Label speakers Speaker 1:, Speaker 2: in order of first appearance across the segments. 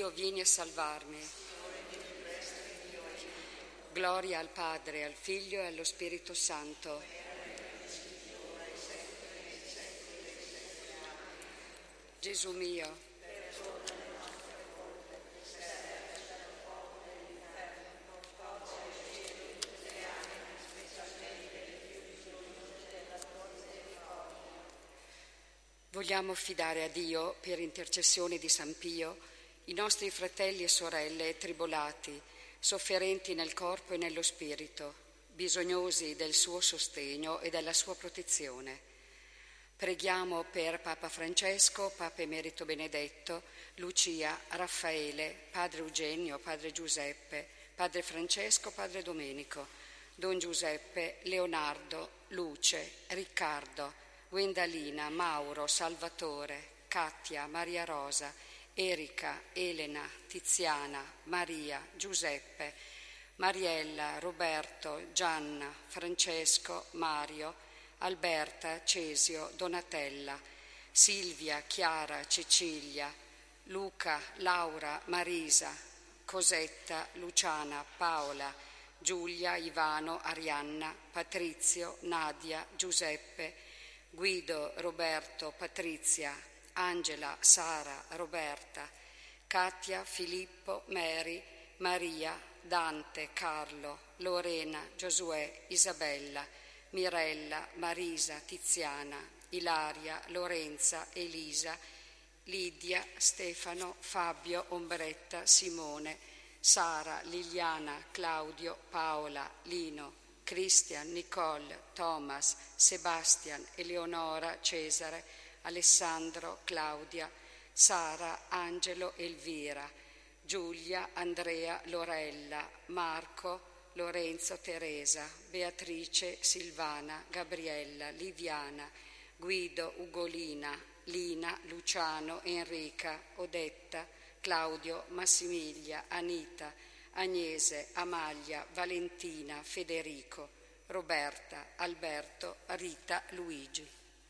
Speaker 1: Dio, vieni a salvarmi. Gloria al Padre, al Figlio e allo Spirito Santo. Gesù mio, vogliamo affidare a Dio, per intercessione di San Pio, i nostri fratelli e sorelle tribolati, sofferenti nel corpo e nello spirito, bisognosi del suo sostegno e della sua protezione. Preghiamo per Papa Francesco, Papa Emerito Benedetto, Lucia, Raffaele, Padre Eugenio, Padre Giuseppe, Padre Francesco, Padre Domenico, Don Giuseppe, Leonardo, Luce, Riccardo, Gwendalina, Mauro, Salvatore, Katia, Maria Rosa, Erika, Elena, Tiziana, Maria, Giuseppe, Mariella, Roberto, Gianna, Francesco, Mario, Alberta, Cesio, Donatella, Silvia, Chiara, Cecilia, Luca, Laura, Marisa, Cosetta, Luciana, Paola, Giulia, Ivano, Arianna, Patrizio, Nadia, Giuseppe, Guido, Roberto, Patrizia, Angela, Sara, Roberta, Katia, Filippo, Mary, Maria, Dante, Carlo, Lorena, Giosuè, Isabella, Mirella, Marisa, Tiziana, Ilaria, Lorenza, Elisa, Lidia, Stefano, Fabio, Ombretta, Simone, Sara, Liliana, Claudio, Paola, Lino, Christian, Nicole, Thomas, Sebastian, Eleonora, Cesare, Alessandro, Claudia, Sara, Angelo, Elvira, Giulia, Andrea, Lorella, Marco, Lorenzo, Teresa, Beatrice, Silvana, Gabriella, Liviana, Guido, Ugolina, Lina, Luciano, Enrica, Odetta, Claudio, Massimilia, Anita, Agnese, Amalia, Valentina, Federico, Roberta, Alberto, Rita, Luigi.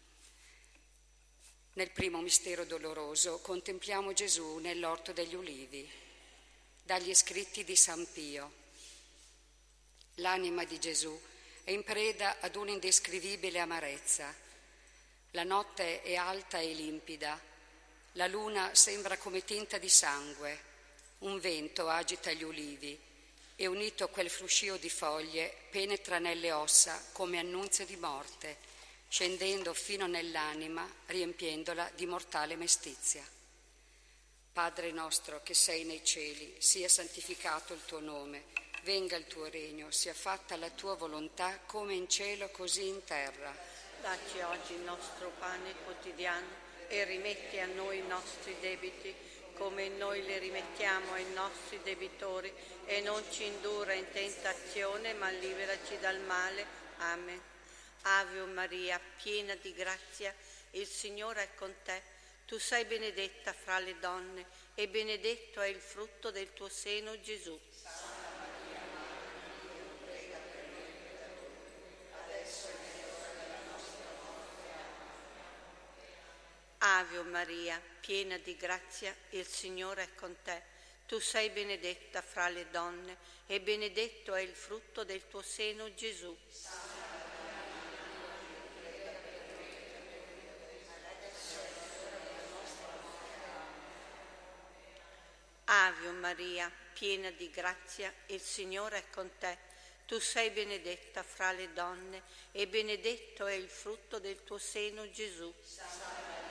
Speaker 1: Nel primo mistero doloroso contempliamo Gesù nell'orto degli ulivi. Dagli scritti di San Pio. L'anima di Gesù è in preda ad un'indescrivibile amarezza. La notte è alta e limpida, la luna sembra come tinta di sangue. Un vento agita gli ulivi e, unito a quel fruscio di foglie, penetra nelle ossa come annunzio di morte, scendendo fino nell'anima, riempiendola di mortale mestizia. Padre nostro che sei nei cieli, sia santificato il tuo nome, venga il tuo regno, sia fatta la tua volontà come in cielo così in terra.
Speaker 2: Dacci oggi il nostro pane quotidiano e rimetti a noi i nostri debiti, come noi le rimettiamo ai nostri debitori, e non ci indurre in tentazione, ma liberaci dal male. Amen. Ave Maria, piena di grazia, il Signore è con te. Tu sei benedetta fra le donne, e benedetto è il frutto del tuo seno, Gesù.
Speaker 3: Santa Maria, Madre di Dio, prega per noi peccatori, adesso è l'ora della nostra morte. Amen.
Speaker 2: Ave Maria, piena di grazia, il Signore è con te. Tu sei benedetta fra le donne, e benedetto è il frutto del tuo seno, Gesù.
Speaker 3: Santa Maria, Madre di Dio, prega per noi peccatori, adesso è l'ora della nostra morte. Amen.
Speaker 2: Ave Maria, piena di grazia, il Signore è con te. Tu sei benedetta fra le donne, e benedetto è il frutto del tuo seno, Gesù.
Speaker 3: Santa Maria,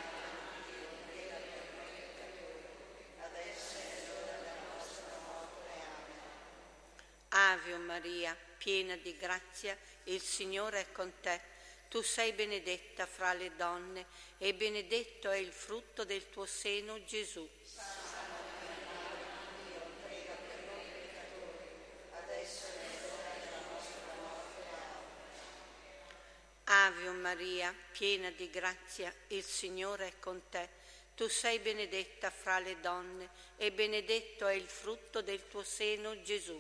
Speaker 2: Ave Maria, piena di grazia, il Signore è con te. Tu sei benedetta fra le donne, e benedetto è il frutto del tuo seno, Gesù.
Speaker 3: Santa Maria, Madre di Dio, prega per noi peccatori, adesso è l'ora della nostra morte. Amen.
Speaker 2: Ave Maria, piena di grazia, il Signore è con te. Tu sei benedetta fra le donne, e benedetto è il frutto del tuo seno, Gesù.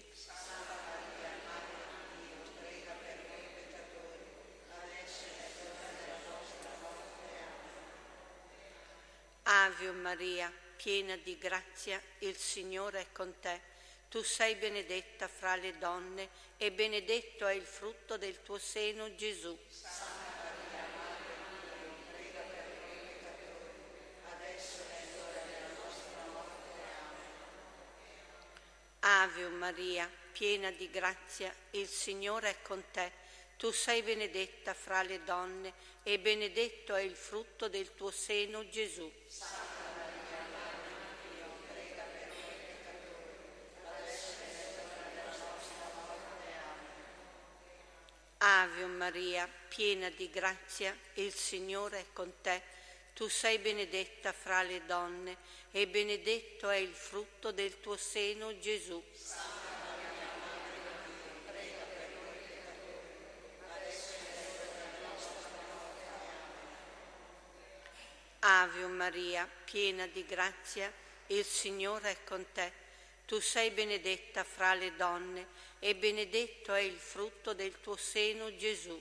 Speaker 2: Ave Maria, piena di grazia, il Signore è con te. Tu sei benedetta fra le donne e benedetto è il frutto del tuo seno, Gesù. Ave Maria, piena di grazia, il Signore è con te. Tu sei benedetta fra le donne e benedetto è il frutto del tuo seno, Gesù. Ave Maria, piena di grazia, il Signore è con te. Tu sei benedetta fra le donne e benedetto è il frutto del tuo seno, Gesù. Ave Maria, piena di grazia, il Signore è con te. Tu sei benedetta fra le donne e benedetto è il frutto del tuo seno, Gesù.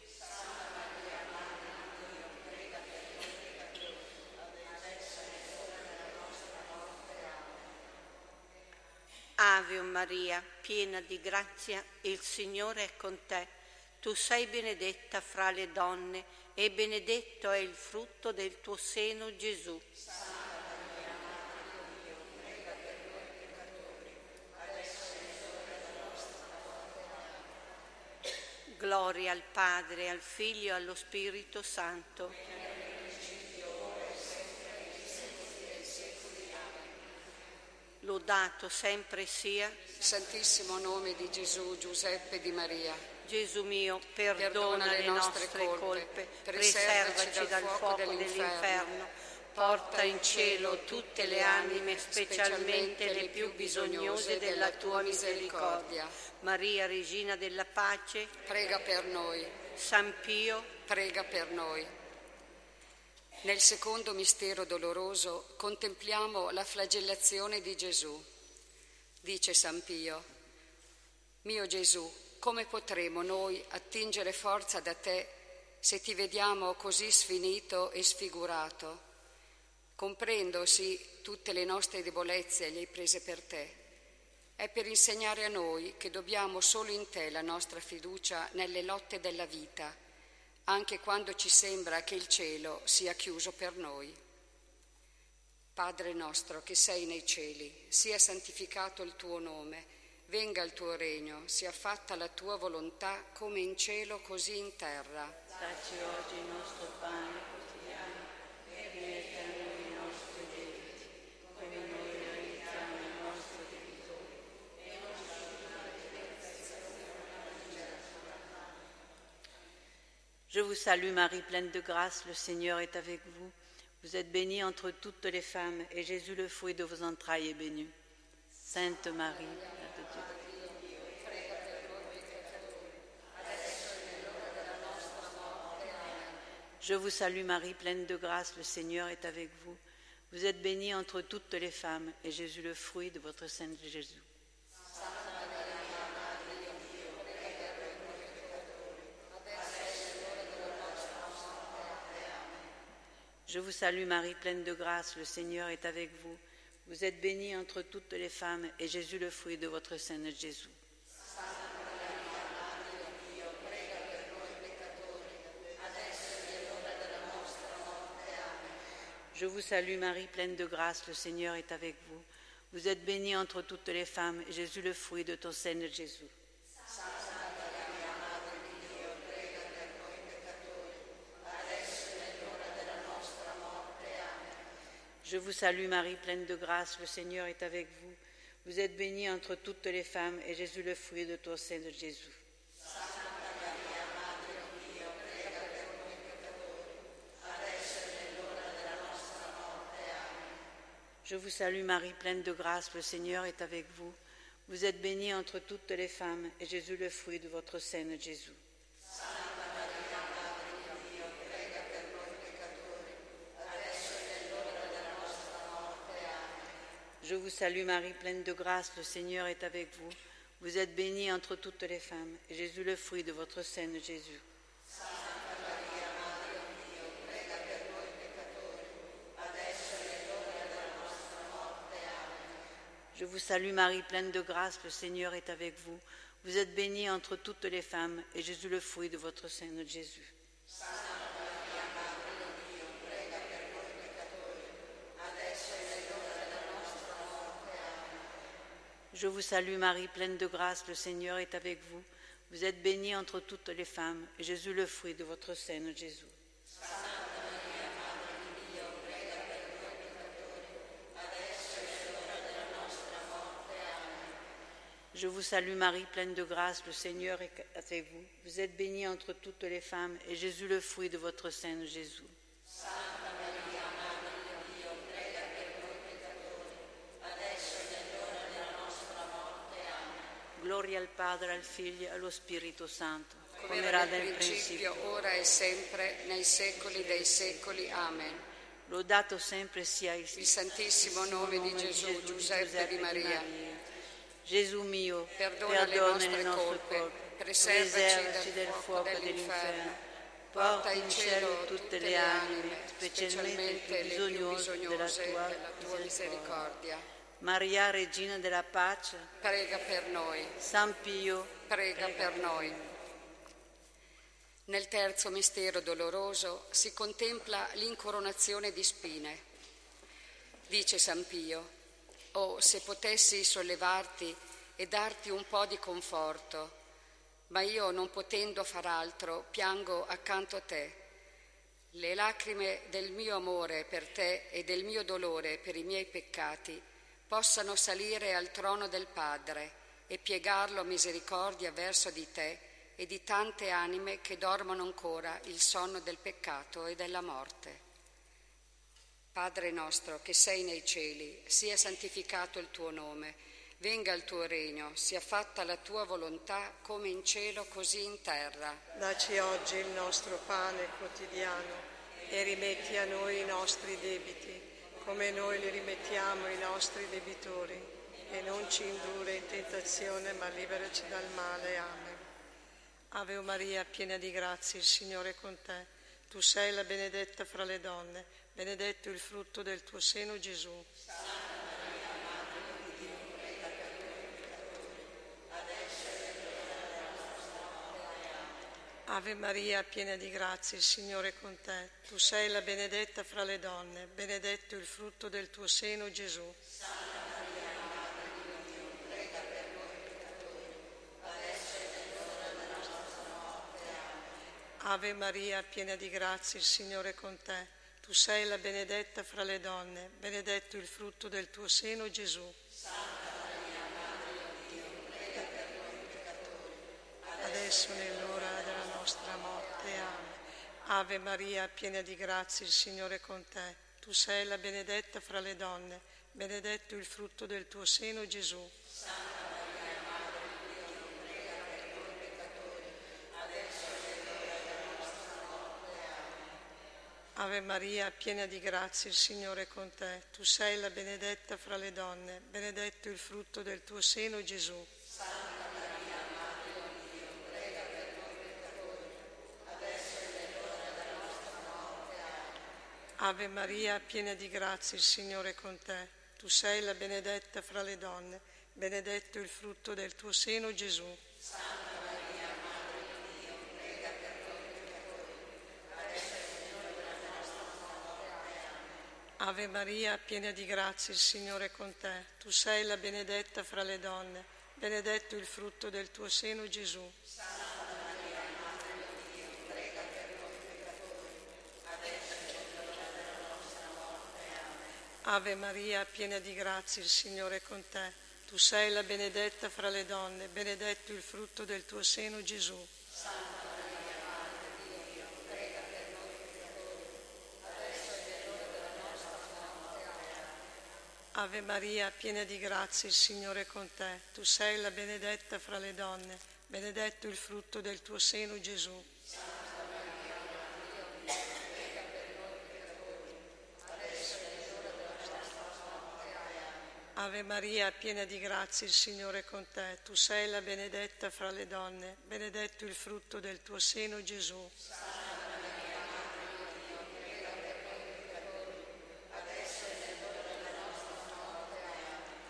Speaker 2: Ave Maria, piena di grazia, il Signore è con te. Tu sei benedetta fra le donne e benedetto è il frutto del tuo seno, Gesù. Gloria al Padre, al Figlio e allo Spirito Santo. Lodato sempre sia
Speaker 1: Santissimo nome di Gesù, Giuseppe di Maria.
Speaker 2: Gesù mio, perdona le nostre colpe, preservaci dal fuoco dell'inferno, porta in cielo tutte le anime, specialmente le più bisognose della tua misericordia. Maria, Regina della Pace,
Speaker 1: Prega per noi.
Speaker 2: San Pio,
Speaker 1: Prega per noi. Nel secondo mistero doloroso contempliamo la flagellazione di Gesù. Dice San Pio: Mio Gesù, come potremo noi attingere forza da te se ti vediamo così sfinito e sfigurato? Comprendo, sì, tutte le nostre debolezze le hai prese per te. È per insegnare a noi che dobbiamo solo in te la nostra fiducia nelle lotte della vita, anche quando ci sembra che il cielo sia chiuso per noi. Padre nostro che sei nei cieli, sia santificato il tuo nome, venga il tuo regno, sia fatta la tua volontà come in cielo così in terra.
Speaker 2: dacci oggi il nostro pane quotidiano e rimetti a noi i nostri debiti, come noi rimettiamo i nostri debitori. Je vous salue Marie, pleine de grâce, le Seigneur est avec vous. Vous êtes bénie entre toutes les femmes, et Jésus, le fruit de vos entrailles, est béni. Sainte Marie, Mère de Dieu. Je vous salue Marie, pleine de grâce, le Seigneur est avec vous. Vous êtes bénie entre toutes les femmes, et Jésus, le fruit de votre sein, Jésus. Je vous salue Marie, pleine de grâce, le Seigneur est avec vous. Vous êtes bénie entre toutes les femmes, et Jésus, le fruit de votre sein, Jésus. Je vous salue Marie, pleine de grâce, le Seigneur est avec vous. Vous êtes bénie entre toutes les femmes, et Jésus, le fruit de ton sein, Jésus. Je vous salue Marie, pleine de grâce, le Seigneur est avec vous. Vous êtes bénie entre toutes les femmes, et Jésus, le fruit de ton sein, Jésus. Je vous salue Marie, pleine de grâce, le Seigneur est avec vous. Vous êtes bénie entre toutes les femmes, et Jésus, le fruit de votre sein, Jésus. Je vous salue Marie, pleine de grâce, le Seigneur est avec vous. Vous êtes bénie entre toutes les femmes, et Jésus, le fruit de votre sein, Jésus.
Speaker 4: Je vous salue Marie, pleine de grâce, le Seigneur est avec vous. Vous êtes bénie entre toutes les femmes, et Jésus, le fruit de votre sein, notre Jésus. Je vous salue Marie, pleine de grâce, le Seigneur est avec vous. Vous êtes bénie entre toutes les femmes, et Jésus, le fruit de votre sein, notre Jésus. Je vous salue Marie, pleine de grâce, le Seigneur est avec vous. Vous êtes bénie entre toutes les femmes, et Jésus, le fruit de votre sein, notre Jésus. Gloria al Padre, al Figlio e allo Spirito Santo,
Speaker 1: come era nel principio, ora e sempre, nei secoli dei secoli. Amen.
Speaker 4: Lodato sempre sia il
Speaker 1: Santissimo nome di Gesù, Giuseppe e di Maria.
Speaker 4: Gesù mio,
Speaker 1: perdona le nostre colpe, preservaci dal fuoco dell'inferno, porta in cielo tutte le anime, specialmente le più bisognose della tua misericordia.
Speaker 4: Maria, Regina della Pace,
Speaker 1: prega per noi.
Speaker 4: San Pio,
Speaker 1: prega per noi. Nel terzo mistero doloroso si contempla l'incoronazione di spine. Dice San Pio: «Oh, se potessi sollevarti e darti un po' di conforto, ma io, non potendo far altro, piango accanto a te. Le lacrime del mio amore per te e del mio dolore per i miei peccati possano salire al trono del Padre e piegarlo a misericordia verso di te e di tante anime che dormono ancora il sonno del peccato e della morte. Padre nostro che sei nei cieli, sia santificato il tuo nome, venga il tuo regno, sia fatta la tua volontà come in cielo così in terra.
Speaker 2: Dacci oggi il nostro pane quotidiano e rimetti a noi i nostri debiti, come noi li rimettiamo ai nostri debitori, e non ci indurre in tentazione, ma liberaci dal male. Amen. Ave Maria, piena di grazia, il Signore è con te. Tu sei la benedetta fra le donne, benedetto il frutto del tuo seno, Gesù. Santa Maria, Madre di Dio, prega per noi peccatori, adesso è l'ora della nostra morte. Amen. Ave Maria, piena di grazia, il Signore è con te. Tu sei la benedetta fra le donne, benedetto il frutto del tuo seno, Gesù. Santa Maria, Madre di Dio, prega per noi peccatori, adesso è l'ora della nostra morte. Amen. Ave Maria, piena di grazia, il Signore è con te. Tu sei la benedetta fra le donne, benedetto il frutto del tuo seno, Gesù. Santa Maria, Madre di Dio, prega per noi peccatori, adesso nell'ora della nostra morte. Amen. Ave Maria, piena di grazia, il Signore è con te. Tu sei la benedetta fra le donne, benedetto il frutto del tuo seno, Gesù. Santa Maria, Madre di Dio, prega per noi peccatori, adesso nell'ora della nostra morte. Amen. Ave Maria, piena di grazia, il Signore è con te. Tu sei la benedetta fra le donne, benedetto il frutto del tuo seno, Gesù. Santa Maria, Madre di Dio, prega per noi peccatori, adesso è l'ora della nostra morte. Amen. Ave Maria, piena di grazia, il Signore è con te. Tu sei la benedetta fra le donne, benedetto il frutto del tuo seno, Gesù. Santa Maria, Madre di Dio, prega per noi peccatori, adesso è l'ora della nostra morte. Amen. Ave Maria, piena di grazia, il Signore è con te. Tu sei la benedetta fra le donne, benedetto il frutto del tuo seno, Gesù. Santa Maria, Madre di Dio, prega per noi peccatori, adesso è l'ora della nostra morte. Amen. Ave Maria, piena di grazia, il Signore è con te. Tu sei la benedetta fra le donne, benedetto il frutto del tuo seno, Gesù. Santa Maria, Madre di Dio, prega per noi peccatori, adesso è l'ora della nostra morte. Amen. Ave Maria, piena di grazia, il Signore è con te. Tu sei la benedetta fra le donne, benedetto il frutto del tuo seno, Gesù. Santa Maria, Madre di Dio, prega per noi peccatori, adesso è l'ora della nostra morte. Amen. Ave Maria, piena di grazia, il Signore è con te. Tu sei la benedetta fra le donne, benedetto il frutto del tuo seno, Gesù. Santa Maria, Madre di Dio, prega per noi peccatori, adesso è l'ora della nostra morte. Amen.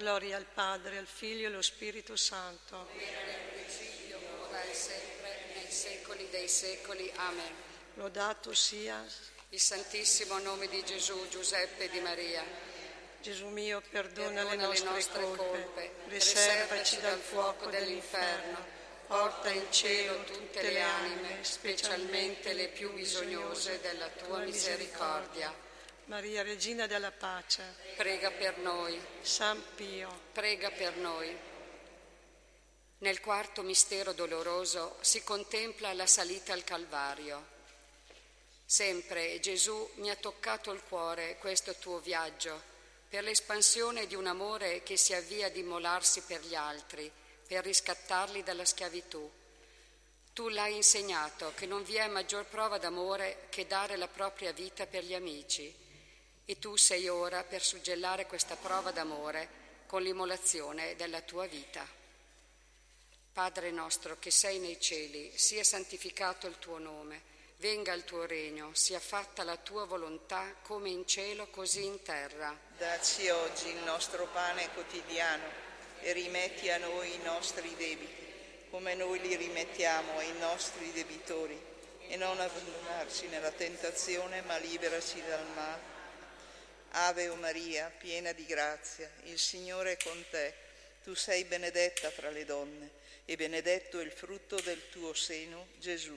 Speaker 3: Gloria al Padre, al Figlio e allo Spirito Santo.
Speaker 1: Come era nel principio, ora e sempre, nei secoli dei secoli. Amen.
Speaker 3: Lodato sia
Speaker 1: Il Santissimo nome di Gesù, Giuseppe e di Maria.
Speaker 3: Gesù mio, perdona
Speaker 1: Perdona
Speaker 3: le nostre colpe, riservaci dal fuoco dell'inferno, porta in cielo tutte le anime, specialmente le più bisognose della tua misericordia. Maria, Regina della Pace,
Speaker 1: Prega per noi,
Speaker 3: San Pio,
Speaker 1: prega per noi. Nel quarto mistero doloroso si contempla la salita al Calvario. Sempre Gesù mi ha toccato il cuore questo tuo viaggio, per l'espansione di un amore che si avvia ad immolarsi per gli altri, per riscattarli dalla schiavitù. Tu l'hai insegnato che non vi è maggior prova d'amore che dare la propria vita per gli amici, e tu sei ora per suggellare questa prova d'amore con l'immolazione della tua vita. Padre nostro che sei nei cieli, sia santificato il tuo nome, venga il tuo regno, sia fatta la tua volontà come in cielo così in terra.
Speaker 5: Dacci oggi il nostro pane quotidiano e rimetti a noi i nostri debiti, come noi li rimettiamo ai nostri debitori, e non abbandonarci nella tentazione, ma liberaci dal male. Ave o Maria, piena di grazia, il Signore è con te. Tu sei benedetta fra le donne, e benedetto è il frutto del tuo seno, Gesù.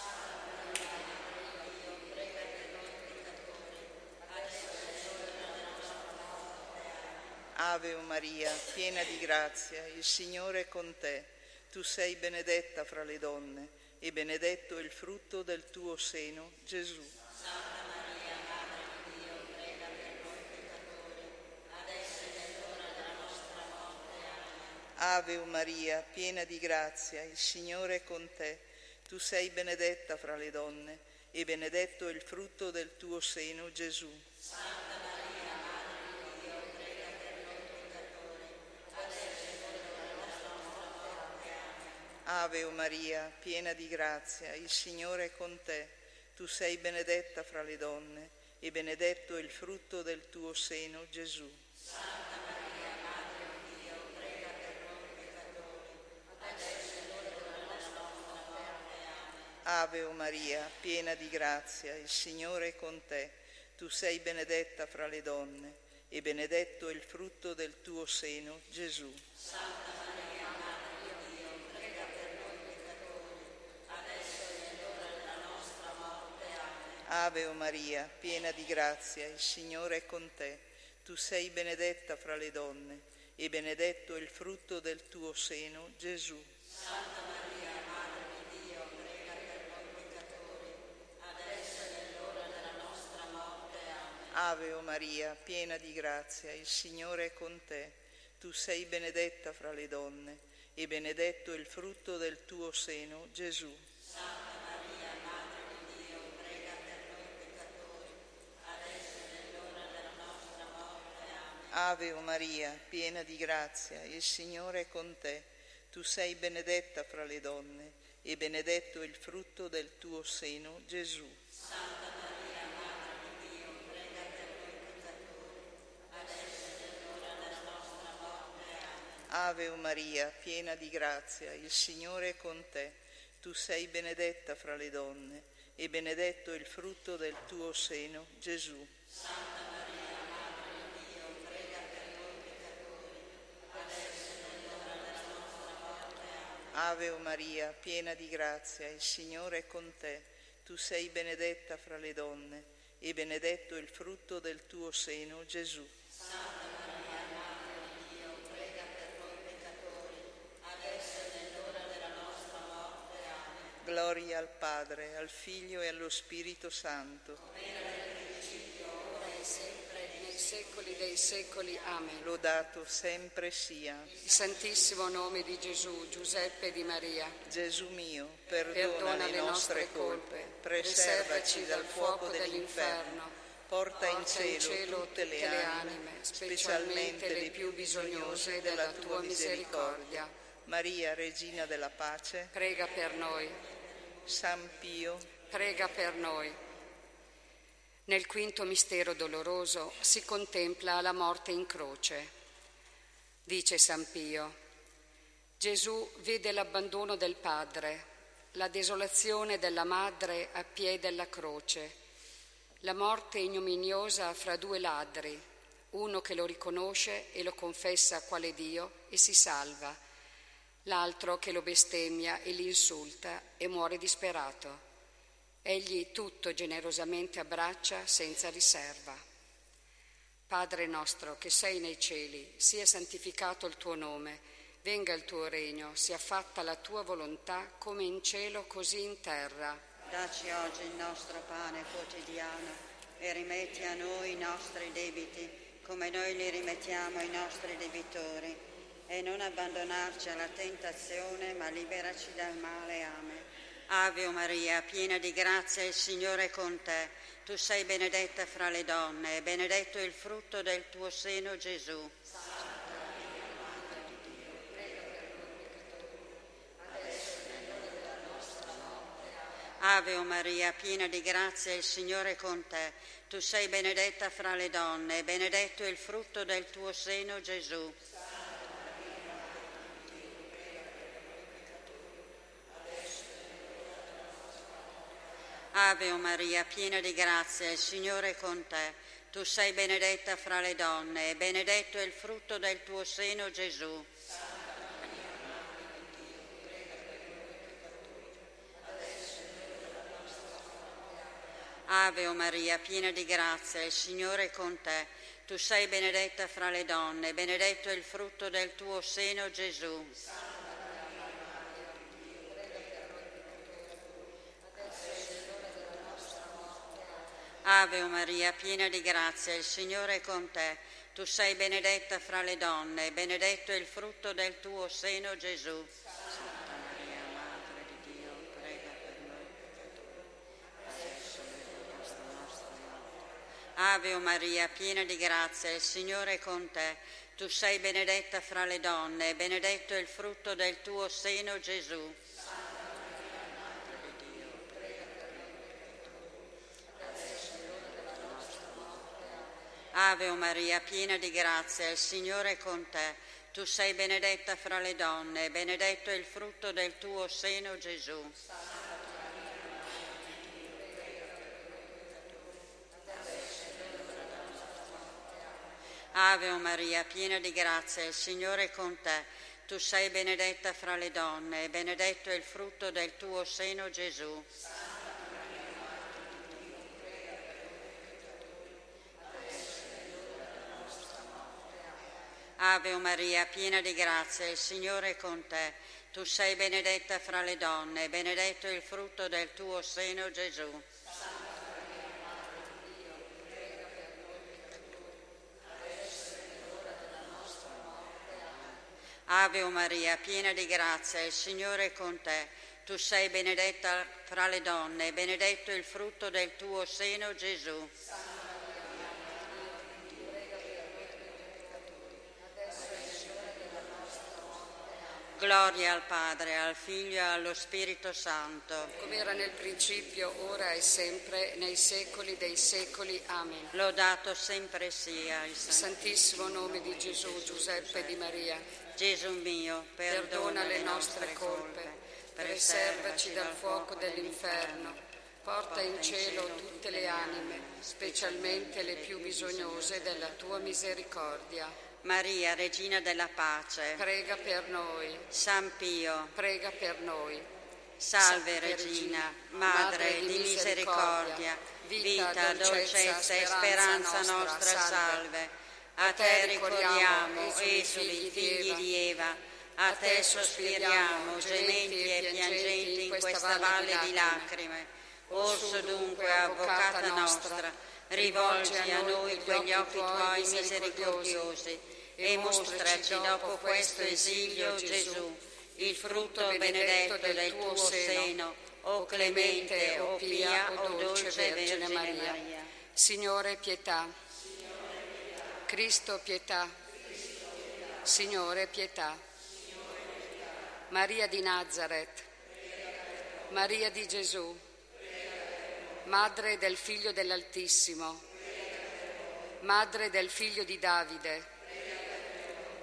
Speaker 5: Ave o Maria, piena di grazia, il Signore è con te. Tu sei benedetta fra le donne, e benedetto è il frutto del tuo seno, Gesù.
Speaker 6: Santa Maria, Madre di Dio, prega per noi peccatori, adesso è l'ora della nostra morte. Amen.
Speaker 5: Ave o Maria, piena di grazia, il Signore è con te. Tu sei benedetta fra le donne, e benedetto è il frutto del tuo seno, Gesù.
Speaker 6: Santa Maria, Madre di Dio, prega per noi peccatori, adesso è l'ora della nostra morte. Amen.
Speaker 5: Ave o Maria, piena di grazia, il Signore è con te. Tu sei benedetta fra le donne, e benedetto è il frutto del tuo seno, Gesù.
Speaker 6: Santa Maria, Madre di Dio, prega per noi peccatori, adesso è l'ora della nostra morte. Amen.
Speaker 5: Ave o Maria, piena di grazia, il Signore è con te. Tu sei benedetta fra le donne, e benedetto è il frutto del tuo seno, Gesù.
Speaker 6: Santa Maria, Madre di Dio, prega per noi peccatori, adesso è l'ora della nostra morte. Amen.
Speaker 5: Ave o Maria, piena di grazia, il Signore è con te. Tu sei benedetta fra le donne, e benedetto è il frutto del tuo seno, Gesù.
Speaker 6: Santa Maria, Madre di Dio, prega per noi peccatori, adesso è l'ora della nostra morte. Amen.
Speaker 5: Ave o Maria, piena di grazia, il Signore è con te. Tu sei benedetta fra le donne, e benedetto è il frutto del tuo seno, Gesù.
Speaker 6: Santa Maria, Madre di Dio, prega per noi peccatori, adesso è l'ora della nostra morte. Amen.
Speaker 5: Ave o Maria, piena di grazia, il Signore è con te. Tu sei benedetta fra le donne, e benedetto è il frutto del tuo seno, Gesù.
Speaker 6: Santa Maria, Madre di Dio, prega per noi peccatori, adesso è l'ora della nostra morte. Amen.
Speaker 5: Ave o Maria, piena di grazia, il Signore è con te. Tu sei benedetta fra le donne, e benedetto è il frutto del tuo seno, Gesù.
Speaker 6: Santa Maria, Madre di Dio, prega per noi peccatori, adesso è l'ora della nostra morte. Amen.
Speaker 5: Ave o Maria, piena di grazia, il Signore è con te. Tu sei benedetta fra le donne, e benedetto è il frutto del tuo seno, Gesù.
Speaker 6: Santa Maria, Madre di Dio, prega per noi peccatori, adesso è l'ora della nostra morte. Amen.
Speaker 5: Gloria al Padre, al Figlio e allo Spirito Santo.
Speaker 1: Ora e sempre, nei secoli dei secoli. Amen.
Speaker 5: Lodato sempre sia.
Speaker 1: Il Santissimo nome di Gesù, Giuseppe e di Maria.
Speaker 5: Gesù mio, perdona le nostre colpe, preservaci dal fuoco dell'inferno, porta in cielo tutte le anime, specialmente le più bisognose della tua misericordia. Maria, Regina della Pace,
Speaker 1: Prega per noi,
Speaker 5: San Pio,
Speaker 1: prega per noi. Nel quinto mistero doloroso si contempla la morte in croce. Dice San Pio: Gesù vede l'abbandono del padre, la desolazione della madre a piè della croce, la morte ignominiosa fra due ladri, uno che lo riconosce e lo confessa quale Dio e si salva, l'altro che lo bestemmia e li insulta e muore disperato. Egli tutto generosamente abbraccia senza riserva. Padre nostro che sei nei cieli, sia santificato il tuo nome, venga il tuo regno, sia fatta la tua volontà come in cielo così in terra.
Speaker 2: Dacci oggi il nostro pane quotidiano e rimetti a noi i nostri debiti come noi li rimettiamo ai nostri debitori, e non abbandonarci alla tentazione, ma liberaci dal male. Amen. Ave Maria, piena di grazia, il Signore è con te. Tu sei benedetta fra le donne, e benedetto il frutto del tuo seno, Gesù. Ave Maria, piena di grazia, il Signore è con te. Tu sei benedetta fra le donne, e benedetto il frutto del tuo seno, Gesù. Ave Maria, piena di grazia, il Signore è con te. Tu sei benedetta fra le donne, e benedetto il frutto del tuo seno, Gesù. Ave Maria, piena di grazia, il Signore è con te. Tu sei benedetta fra le donne, e benedetto il frutto del tuo seno, Gesù. Ave Maria, piena di grazia, il Signore è con te. Tu sei benedetta fra le donne, e benedetto il frutto del tuo seno, Gesù. Santa Maria, Madre di Dio, prega per noi peccatori, adesso è l'ora della nostra morte. Ave Maria, piena di grazia, il Signore è con te. Tu sei benedetta fra le donne, e benedetto il frutto del tuo seno, Gesù. Ave Maria, piena di grazia, il Signore è con te. Tu sei benedetta fra le donne, e benedetto il frutto del tuo seno, Gesù. Ave Maria, piena di grazia, il Signore è con te. Tu sei benedetta fra le donne, e benedetto il frutto del tuo seno, Gesù. Ave Maria, piena di grazia, il Signore è con te. Tu sei benedetta fra le donne, e benedetto il frutto del tuo seno, Gesù. Ave Maria, piena di grazia, il Signore è con te. Tu sei benedetta fra le donne, e benedetto il frutto del tuo seno, Gesù. Gloria al Padre, al Figlio e allo Spirito Santo.
Speaker 1: Come era nel principio, ora e sempre, nei secoli dei secoli. Amen.
Speaker 2: Lodato sempre sia il
Speaker 1: Santissimo nome di Gesù, Giuseppe e di Maria.
Speaker 2: Gesù mio,
Speaker 1: Perdona le nostre colpe, preservaci dal fuoco dell'inferno, porta in cielo tutte le anime, specialmente le più bisognose della tua misericordia.
Speaker 2: Maria, Regina della Pace,
Speaker 1: prega per noi.
Speaker 2: San Pio,
Speaker 1: prega per noi.
Speaker 2: Salve Regina, Madre di misericordia, vita, dolcezza e speranza nostra, salve. A te ricordiamo, esuli, figli di Eva, a te sospiriamo, gementi e piangenti in questa valle di lacrime. Orso dunque, Avvocata nostra, rivolgi a noi quegli occhi tuoi misericordiosi e mostraci dopo questo esilio, Gesù, il frutto benedetto del tuo seno, o clemente, o pia, o dolce Vergine Maria.
Speaker 1: Signore, pietà. Cristo, pietà. Signore, pietà. Maria di Nazaret, Maria di Gesù, Madre del Figlio dell'Altissimo, Madre del Figlio di Davide,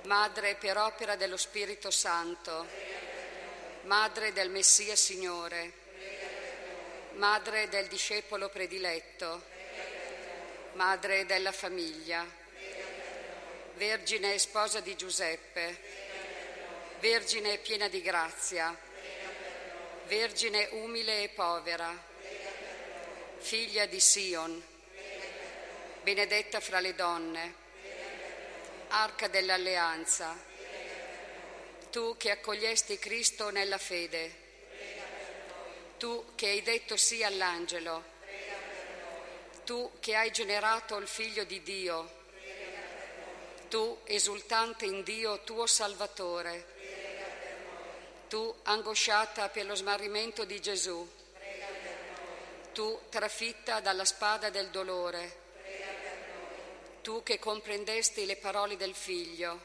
Speaker 1: Madre per opera dello Spirito Santo, Madre del Messia Signore, Madre del discepolo prediletto, Madre della famiglia, Vergine sposa di Giuseppe, Vergine piena di grazia, Vergine umile e povera, figlia di Sion, benedetta fra le donne, Arca dell'Alleanza, tu che accogliesti Cristo nella fede, tu che hai detto sì all'angelo, tu che hai generato il Figlio di Dio, tu esultante in Dio tuo Salvatore, tu angosciata per lo smarrimento di Gesù, tu trafitta dalla spada del dolore, tu che comprendesti le parole del Figlio,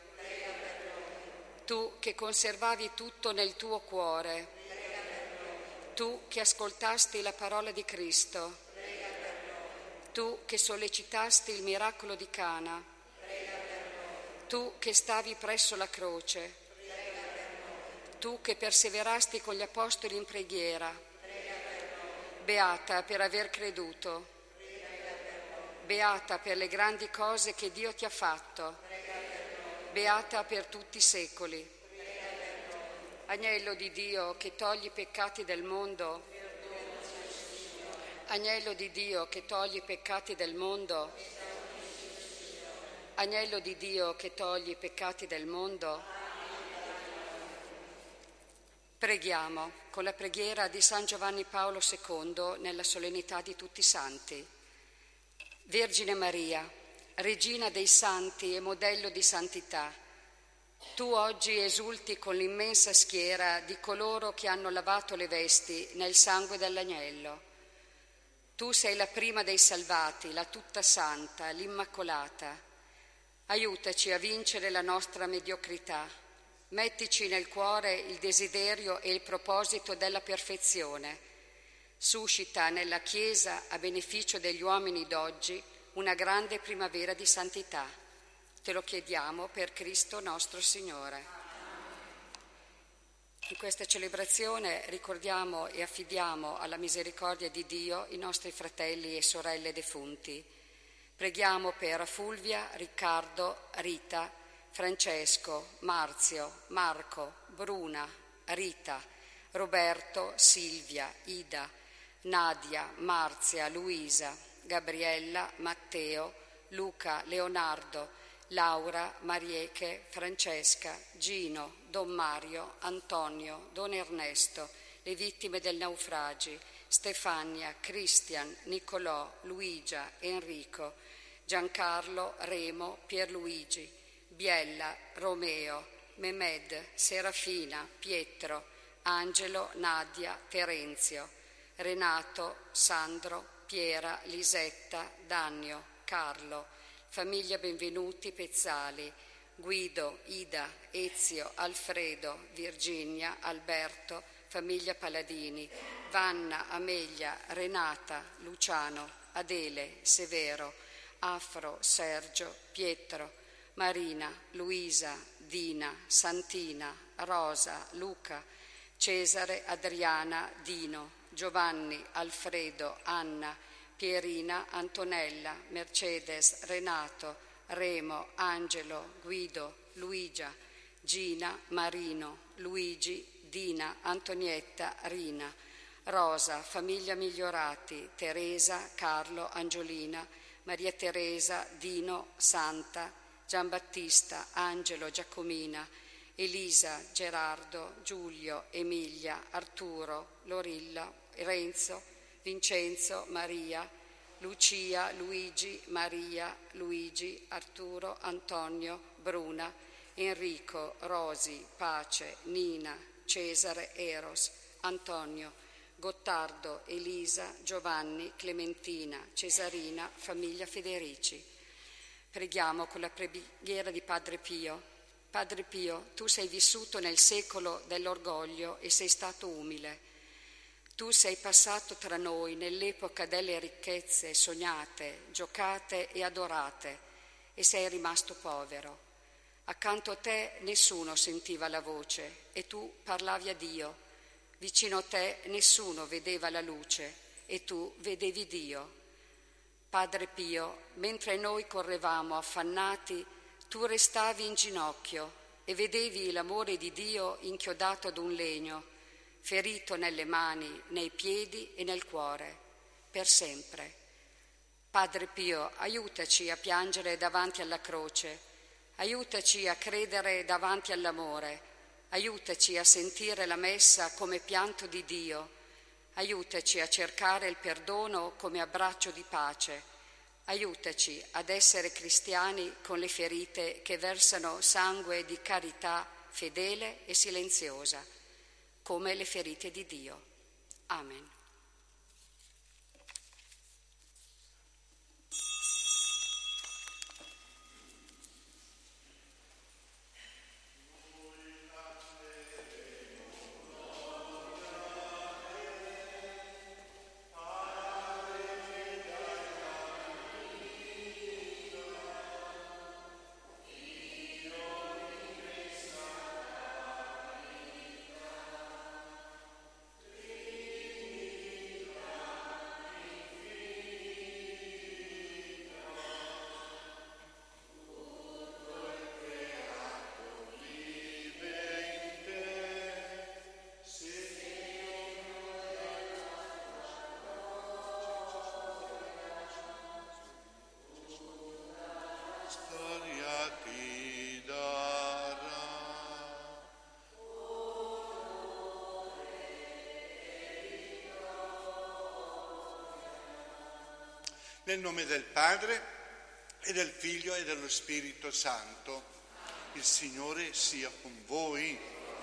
Speaker 1: tu che conservavi tutto nel tuo cuore, tu che ascoltasti la parola di Cristo, tu che sollecitasti il miracolo di Cana, tu che stavi presso la croce, tu che perseverasti con gli apostoli in preghiera, beata per aver creduto, beata per le grandi cose che Dio ti ha fatto, beata per tutti i secoli. Agnello di Dio che togli i peccati del mondo, Agnello di Dio che togli i peccati del mondo, Agnello di Dio che togli i peccati del mondo. Preghiamo con la preghiera di San Giovanni Paolo II nella solennità di tutti i santi. Vergine Maria, Regina dei Santi e modello di santità, tu oggi esulti con l'immensa schiera di coloro che hanno lavato le vesti nel sangue dell'agnello. Tu sei la prima dei salvati, la tutta santa, l'immacolata. Aiutaci a vincere la nostra mediocrità. Mettici nel cuore il desiderio e il proposito della perfezione. Suscita nella Chiesa, a beneficio degli uomini d'oggi, una grande primavera di santità. Te lo chiediamo per Cristo nostro Signore. In questa celebrazione ricordiamo e affidiamo alla misericordia di Dio i nostri fratelli e sorelle defunti. Preghiamo per Fulvia, Riccardo, Rita, Francesco, Marzio, Marco, Bruna, Rita, Roberto, Silvia, Ida, Nadia, Marzia, Luisa, Gabriella, Matteo, Luca, Leonardo, Laura, Marieche, Francesca, Gino, Don Mario, Antonio, Don Ernesto, le vittime del naufragi, Stefania, Cristian, Nicolò, Luigia, Enrico, Giancarlo, Remo, Pierluigi, Biella, Romeo, Mehmed, Serafina, Pietro, Angelo, Nadia, Terenzio, Renato, Sandro, Piera, Lisetta, Dannio, Carlo, famiglia Benvenuti, Pezzali, Guido, Ida, Ezio, Alfredo, Virginia, Alberto, famiglia Paladini, Vanna, Amelia, Renata, Luciano, Adele, Severo, Afro, Sergio, Pietro, Marina, Luisa, Dina, Santina, Rosa, Luca, Cesare, Adriana, Dino, Giovanni, Alfredo, Anna, Pierina, Antonella, Mercedes, Renato, Remo, Angelo, Guido, Luigia, Gina, Marino, Luigi, Dina, Antonietta, Rina, Rosa, famiglia Migliorati, Teresa, Carlo, Angiolina, Maria Teresa, Dino, Santa, Giambattista, Angelo, Giacomina, Elisa, Gerardo, Giulio, Emilia, Arturo, Lorilla, Renzo, Vincenzo, Maria, Lucia, Luigi, Maria, Luigi, Arturo, Antonio, Bruna, Enrico, Rosi, Pace, Nina, Cesare, Eros, Antonio, Gottardo, Elisa, Giovanni, Clementina, Cesarina, famiglia Federici. Preghiamo con la preghiera di Padre Pio. Padre Pio, tu sei vissuto nel secolo dell'orgoglio e sei stato umile. Tu sei passato tra noi nell'epoca delle ricchezze sognate, giocate e adorate e sei rimasto povero. Accanto a te nessuno sentiva la voce e tu parlavi a Dio. Vicino a te nessuno vedeva la luce e tu vedevi Dio. Padre Pio, mentre noi correvamo affannati, tu restavi in ginocchio e vedevi l'amore di Dio inchiodato ad un legno, ferito nelle mani, nei piedi e nel cuore, per sempre. Padre Pio, aiutaci a piangere davanti alla croce, aiutaci a credere davanti all'amore, aiutaci a sentire la messa come pianto di Dio, aiutaci a cercare il perdono come abbraccio di pace, aiutaci ad essere cristiani con le ferite che versano sangue di carità fedele e silenziosa, come le ferite di Dio. Amen.
Speaker 7: Nel nome del Padre e del Figlio e dello Spirito Santo. Il Signore sia con voi.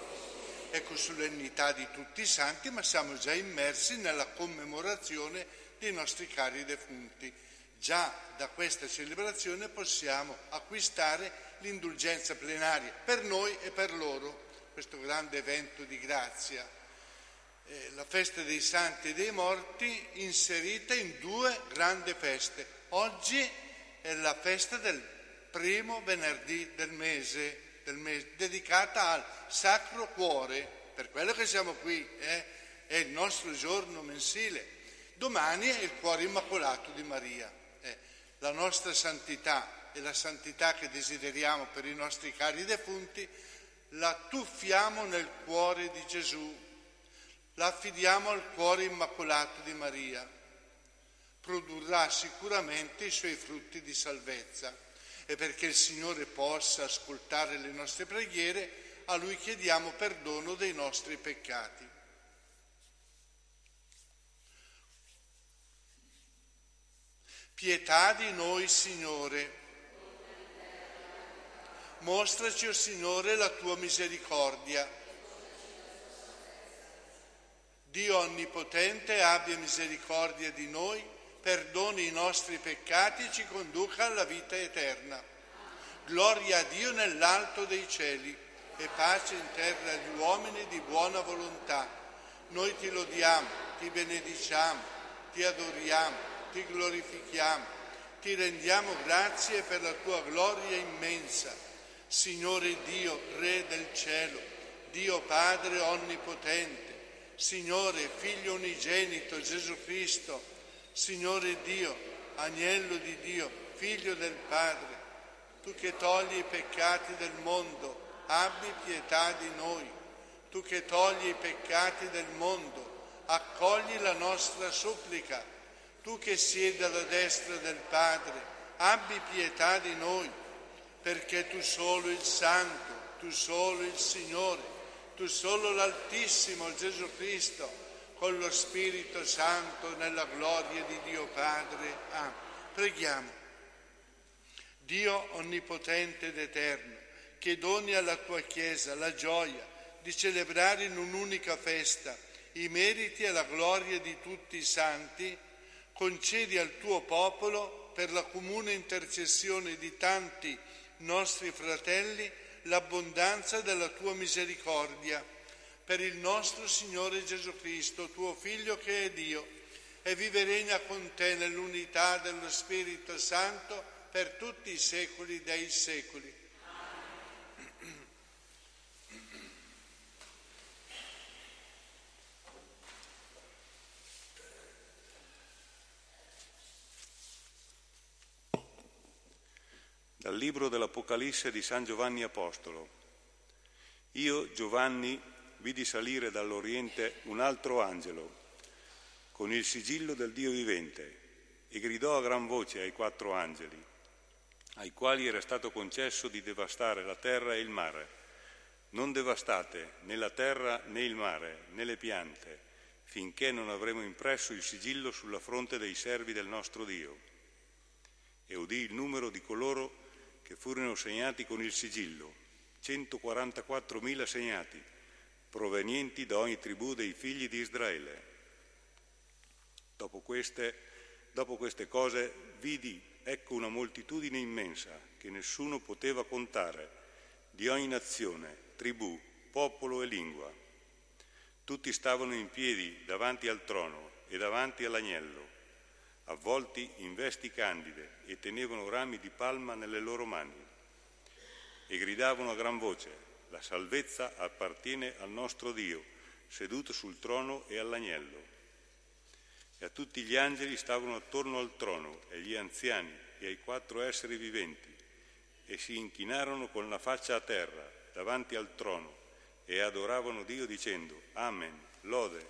Speaker 7: Ecco, solennità di tutti i santi, ma siamo già immersi nella commemorazione dei nostri cari defunti. Già da questa celebrazione possiamo acquistare l'indulgenza plenaria per noi e per loro, questo grande evento di grazia. La festa dei santi e dei morti inserita in due grandi feste. Oggi è la festa del primo venerdì del mese, dedicata al Sacro Cuore, per quello che siamo qui, è il nostro giorno mensile. Domani è il Cuore Immacolato di Maria. La nostra santità e la santità che desideriamo per i nostri cari defunti la tuffiamo nel cuore di Gesù. La affidiamo al Cuore Immacolato di Maria. Produrrà sicuramente i suoi frutti di salvezza e perché il Signore possa ascoltare le nostre preghiere, a Lui chiediamo perdono dei nostri peccati. Pietà di noi, Signore. Mostraci, o Signore, la tua misericordia. Dio Onnipotente abbia misericordia di noi, perdoni i nostri peccati e ci conduca alla vita eterna. Gloria a Dio nell'alto dei cieli e pace in terra agli uomini di buona volontà. Noi ti lodiamo, ti benediciamo, ti adoriamo, ti glorifichiamo, ti rendiamo grazie per la tua gloria immensa. Signore Dio, Re del cielo, Dio Padre Onnipotente, Signore, Figlio unigenito, Gesù Cristo, Signore Dio, Agnello di Dio, Figlio del Padre, tu che togli i peccati del mondo, abbi pietà di noi. Tu che togli i peccati del mondo, accogli la nostra supplica. Tu che siedi alla destra del Padre, abbi pietà di noi, perché tu solo il Santo, tu solo il Signore, tu solo l'Altissimo Gesù Cristo, con lo Spirito Santo, nella gloria di Dio Padre. Amen. Preghiamo. Dio Onnipotente ed Eterno, che doni alla tua Chiesa la gioia di celebrare in un'unica festa i meriti e la gloria di tutti i santi, concedi al tuo popolo, per la comune intercessione di tanti nostri fratelli, l'abbondanza della tua misericordia, per il nostro Signore Gesù Cristo, tuo Figlio che è Dio, e vive e regna con te nell'unità dello Spirito Santo per tutti i secoli dei secoli.
Speaker 8: Dal libro dell'Apocalisse di San Giovanni Apostolo. Io, Giovanni, vidi salire dall'Oriente un altro angelo, con il sigillo del Dio vivente, e gridò a gran voce ai 4 angeli, ai quali era stato concesso di devastare la terra e il mare. Non devastate né la terra né il mare né le piante, finché non avremo impresso il sigillo sulla fronte dei servi del nostro Dio. E udì il numero di coloro che furono segnati con il sigillo, 144.000 segnati, provenienti da ogni tribù dei figli di Israele. Dopo queste cose vidi, ecco, una moltitudine immensa che nessuno poteva contare, di ogni nazione, tribù, popolo e lingua. Tutti stavano in piedi davanti al trono e davanti all'agnello, avvolti in vesti candide, e tenevano rami di palma nelle loro mani. E gridavano a gran voce: la salvezza appartiene al nostro Dio, seduto sul trono, e all'agnello. E a tutti gli angeli stavano attorno al trono, e agli anziani, e ai 4 esseri viventi, e si inchinarono con la faccia a terra davanti al trono, e adoravano Dio dicendo: Amen, lode,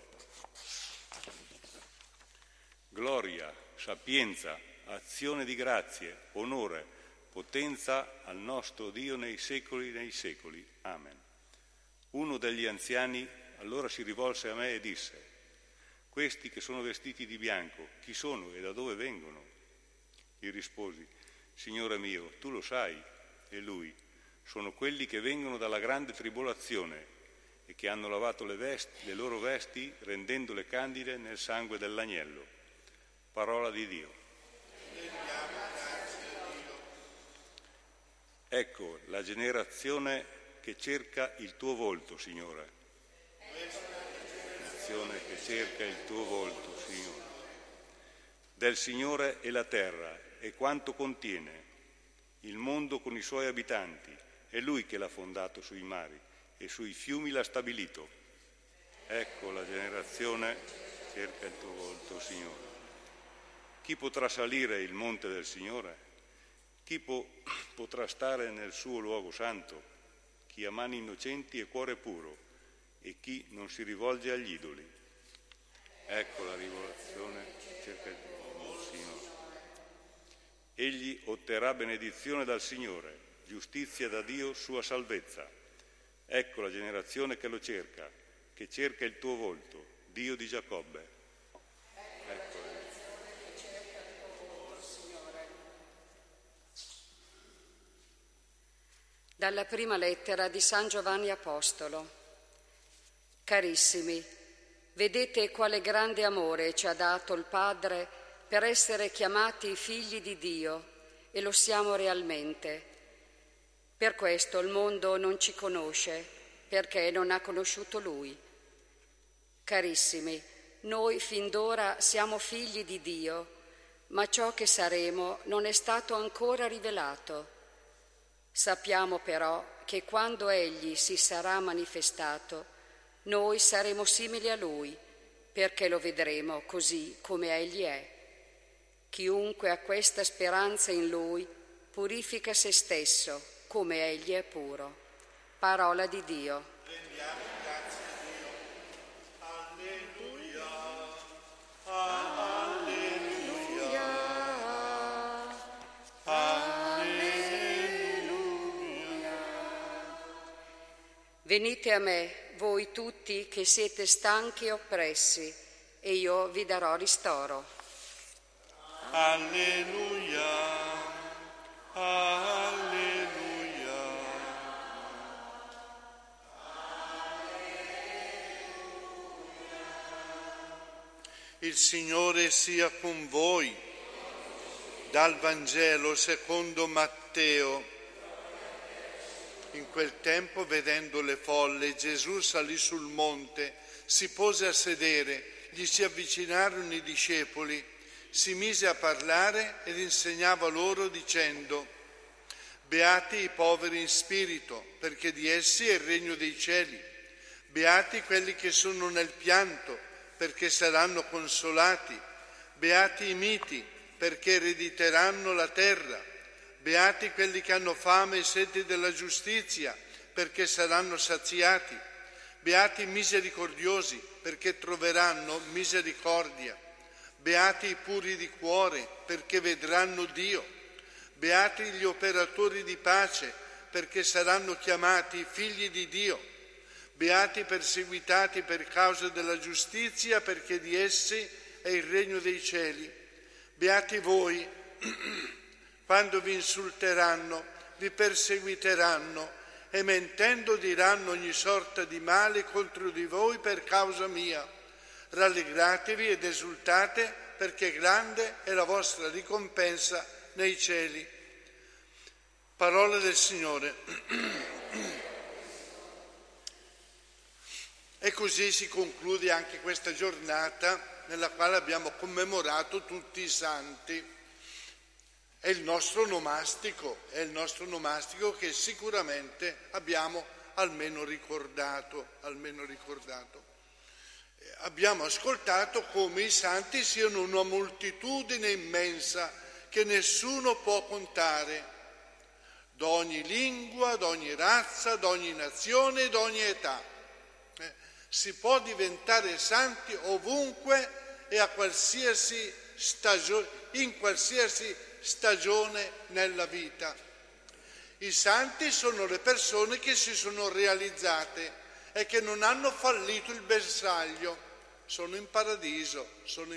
Speaker 8: gloria, sapienza, azione di grazie, onore, potenza al nostro Dio nei secoli dei secoli. Amen. Uno degli anziani allora si rivolse a me e disse: questi che sono vestiti di bianco, chi sono e da dove vengono? Gli risposi: Signore mio, tu lo sai. E lui: sono quelli che vengono dalla grande tribolazione e che hanno lavato le loro vesti rendendole candide nel sangue dell'agnello. Parola di Dio. Ecco la generazione che cerca il tuo volto, Signore. Che cerca il tuo volto, Signore. Del Signore è la terra e quanto contiene, il mondo con i suoi abitanti. È Lui che l'ha fondato sui mari e sui fiumi l'ha stabilito. Ecco la generazione che cerca il tuo volto, Signore. Chi potrà salire il monte del Signore? Chi potrà stare nel suo luogo santo? Chi ha mani innocenti e cuore puro, e chi non si rivolge agli idoli. Ecco la rivelazione che cerca il Signore. Egli otterrà benedizione dal Signore, giustizia da Dio, sua salvezza. Ecco la generazione che lo cerca, che cerca il tuo volto, Dio di Giacobbe. Ecco la generazione che cerca il tuo volto, Signore.
Speaker 1: Dalla prima lettera di San Giovanni Apostolo. Carissimi, vedete quale grande amore ci ha dato il Padre per essere chiamati figli di Dio, e lo siamo realmente. Per questo il mondo non ci conosce, perché non ha conosciuto Lui. Carissimi, noi fin d'ora siamo figli di Dio, ma ciò che saremo non è stato ancora rivelato. Sappiamo però che quando Egli si sarà manifestato, noi saremo simili a Lui, perché lo vedremo così come Egli è. Chiunque ha questa speranza in Lui purifica se stesso, come Egli è puro. Parola di Dio.
Speaker 7: Rendiamo grazie a Dio. Alleluia. Alleluia. Alleluia.
Speaker 1: Venite a me, voi tutti che siete stanchi e oppressi, e io vi darò ristoro.
Speaker 7: Alleluia. Alleluia. Il Signore sia con voi. Dal Vangelo secondo Matteo. In quel tempo, vedendo le folle, Gesù salì sul monte, si pose a sedere, gli si avvicinarono i discepoli, si mise a parlare ed insegnava loro dicendo: Beati i poveri in spirito, perché di essi è il regno dei cieli. Beati quelli che sono nel pianto, perché saranno consolati. Beati i miti, perché erediteranno la terra. Beati quelli che hanno fame e sete della giustizia, perché saranno saziati. Beati i misericordiosi, perché troveranno misericordia. Beati i puri di cuore, perché vedranno Dio. Beati gli operatori di pace, perché saranno chiamati figli di Dio. Beati i perseguitati per causa della giustizia, perché di essi è il regno dei cieli. Beati voi, quando vi insulteranno, vi perseguiteranno e mentendo diranno ogni sorta di male contro di voi per causa mia. Rallegratevi ed esultate, perché grande è la vostra ricompensa nei cieli. Parola del Signore. E così si conclude anche questa giornata nella quale abbiamo commemorato tutti i santi. È il nostro onomastico che sicuramente abbiamo almeno ricordato. Abbiamo ascoltato come i santi siano una moltitudine immensa che nessuno può contare, d'ogni lingua, d'ogni razza, d'ogni nazione, d'ogni età. Si può diventare santi ovunque e a qualsiasi in qualsiasi stagione nella vita. I santi sono le persone che si sono realizzate e che non hanno fallito il bersaglio, sono in paradiso.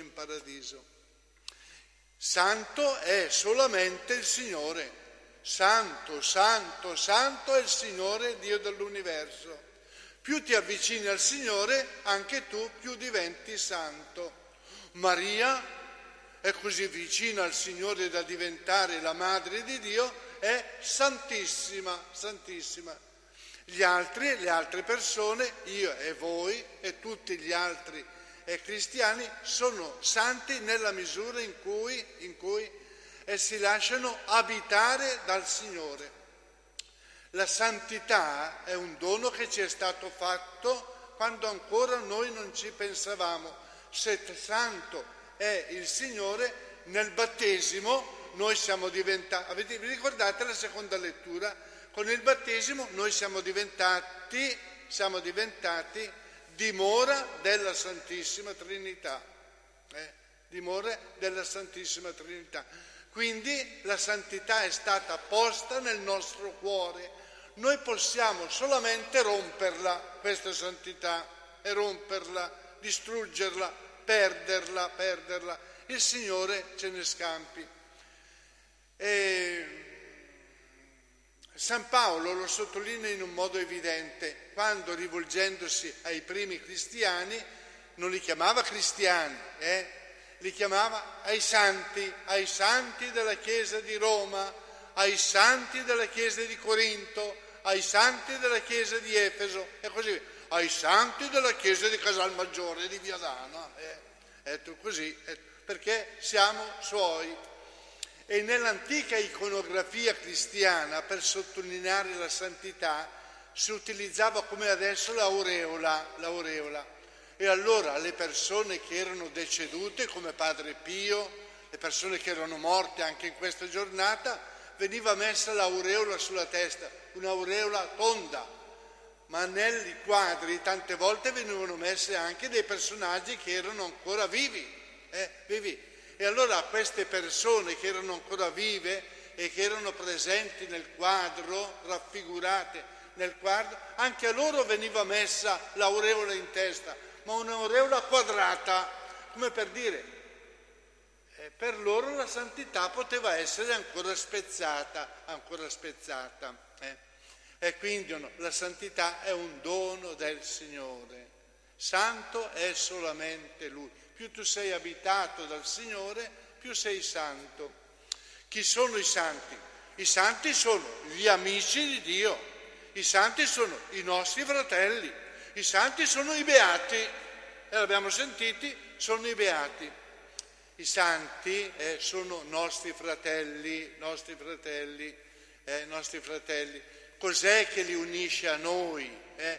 Speaker 7: Santo è solamente il Signore. Santo, santo, santo è il Signore Dio dell'universo. Più ti avvicini al Signore, anche tu più diventi santo. Maria è così vicina al Signore da diventare la Madre di Dio, è santissima. Le altre persone, io e voi e tutti gli altri cristiani, sono santi nella misura in cui si lasciano abitare dal Signore. La santità è un dono che ci è stato fatto quando ancora noi non ci pensavamo. Se santo è il Signore, nel battesimo noi siamo diventati, vi ricordate la seconda lettura? Con il battesimo noi siamo diventati dimora della Santissima Trinità. Dimora della Santissima Trinità. Quindi la santità è stata posta nel nostro cuore. Noi possiamo solamente romperla, questa santità, e romperla, distruggerla, perderla. Il Signore ce ne scampi. San Paolo lo sottolinea in un modo evidente, quando rivolgendosi ai primi cristiani non li chiamava cristiani, li chiamava ai santi della Chiesa di Roma, ai santi della Chiesa di Corinto, ai santi della Chiesa di Efeso e così via, ai santi della Chiesa di Casalmaggiore di Viadana, così, perché siamo suoi. E nell'antica iconografia cristiana, per sottolineare la santità, si utilizzava come adesso l'aureola. E allora le persone che erano decedute, come Padre Pio, le persone che erano morte anche in questa giornata, veniva messa l'aureola sulla testa, un'aureola tonda. Ma nei quadri tante volte venivano messe anche dei personaggi che erano ancora vivi. E allora a queste persone che erano ancora vive e che erano presenti nel quadro, raffigurate nel quadro, anche a loro veniva messa l'aureola in testa, ma un'aureola quadrata, come per dire, per loro la santità poteva essere ancora spezzata. E quindi la santità è un dono del Signore. Santo è solamente Lui. Più tu sei abitato dal Signore, più sei santo. Chi sono i santi? I santi sono gli amici di Dio, i santi sono i nostri fratelli, i santi sono i beati, e l'abbiamo sentiti, sono i beati. I santi sono nostri fratelli. Cos'è che li unisce a noi?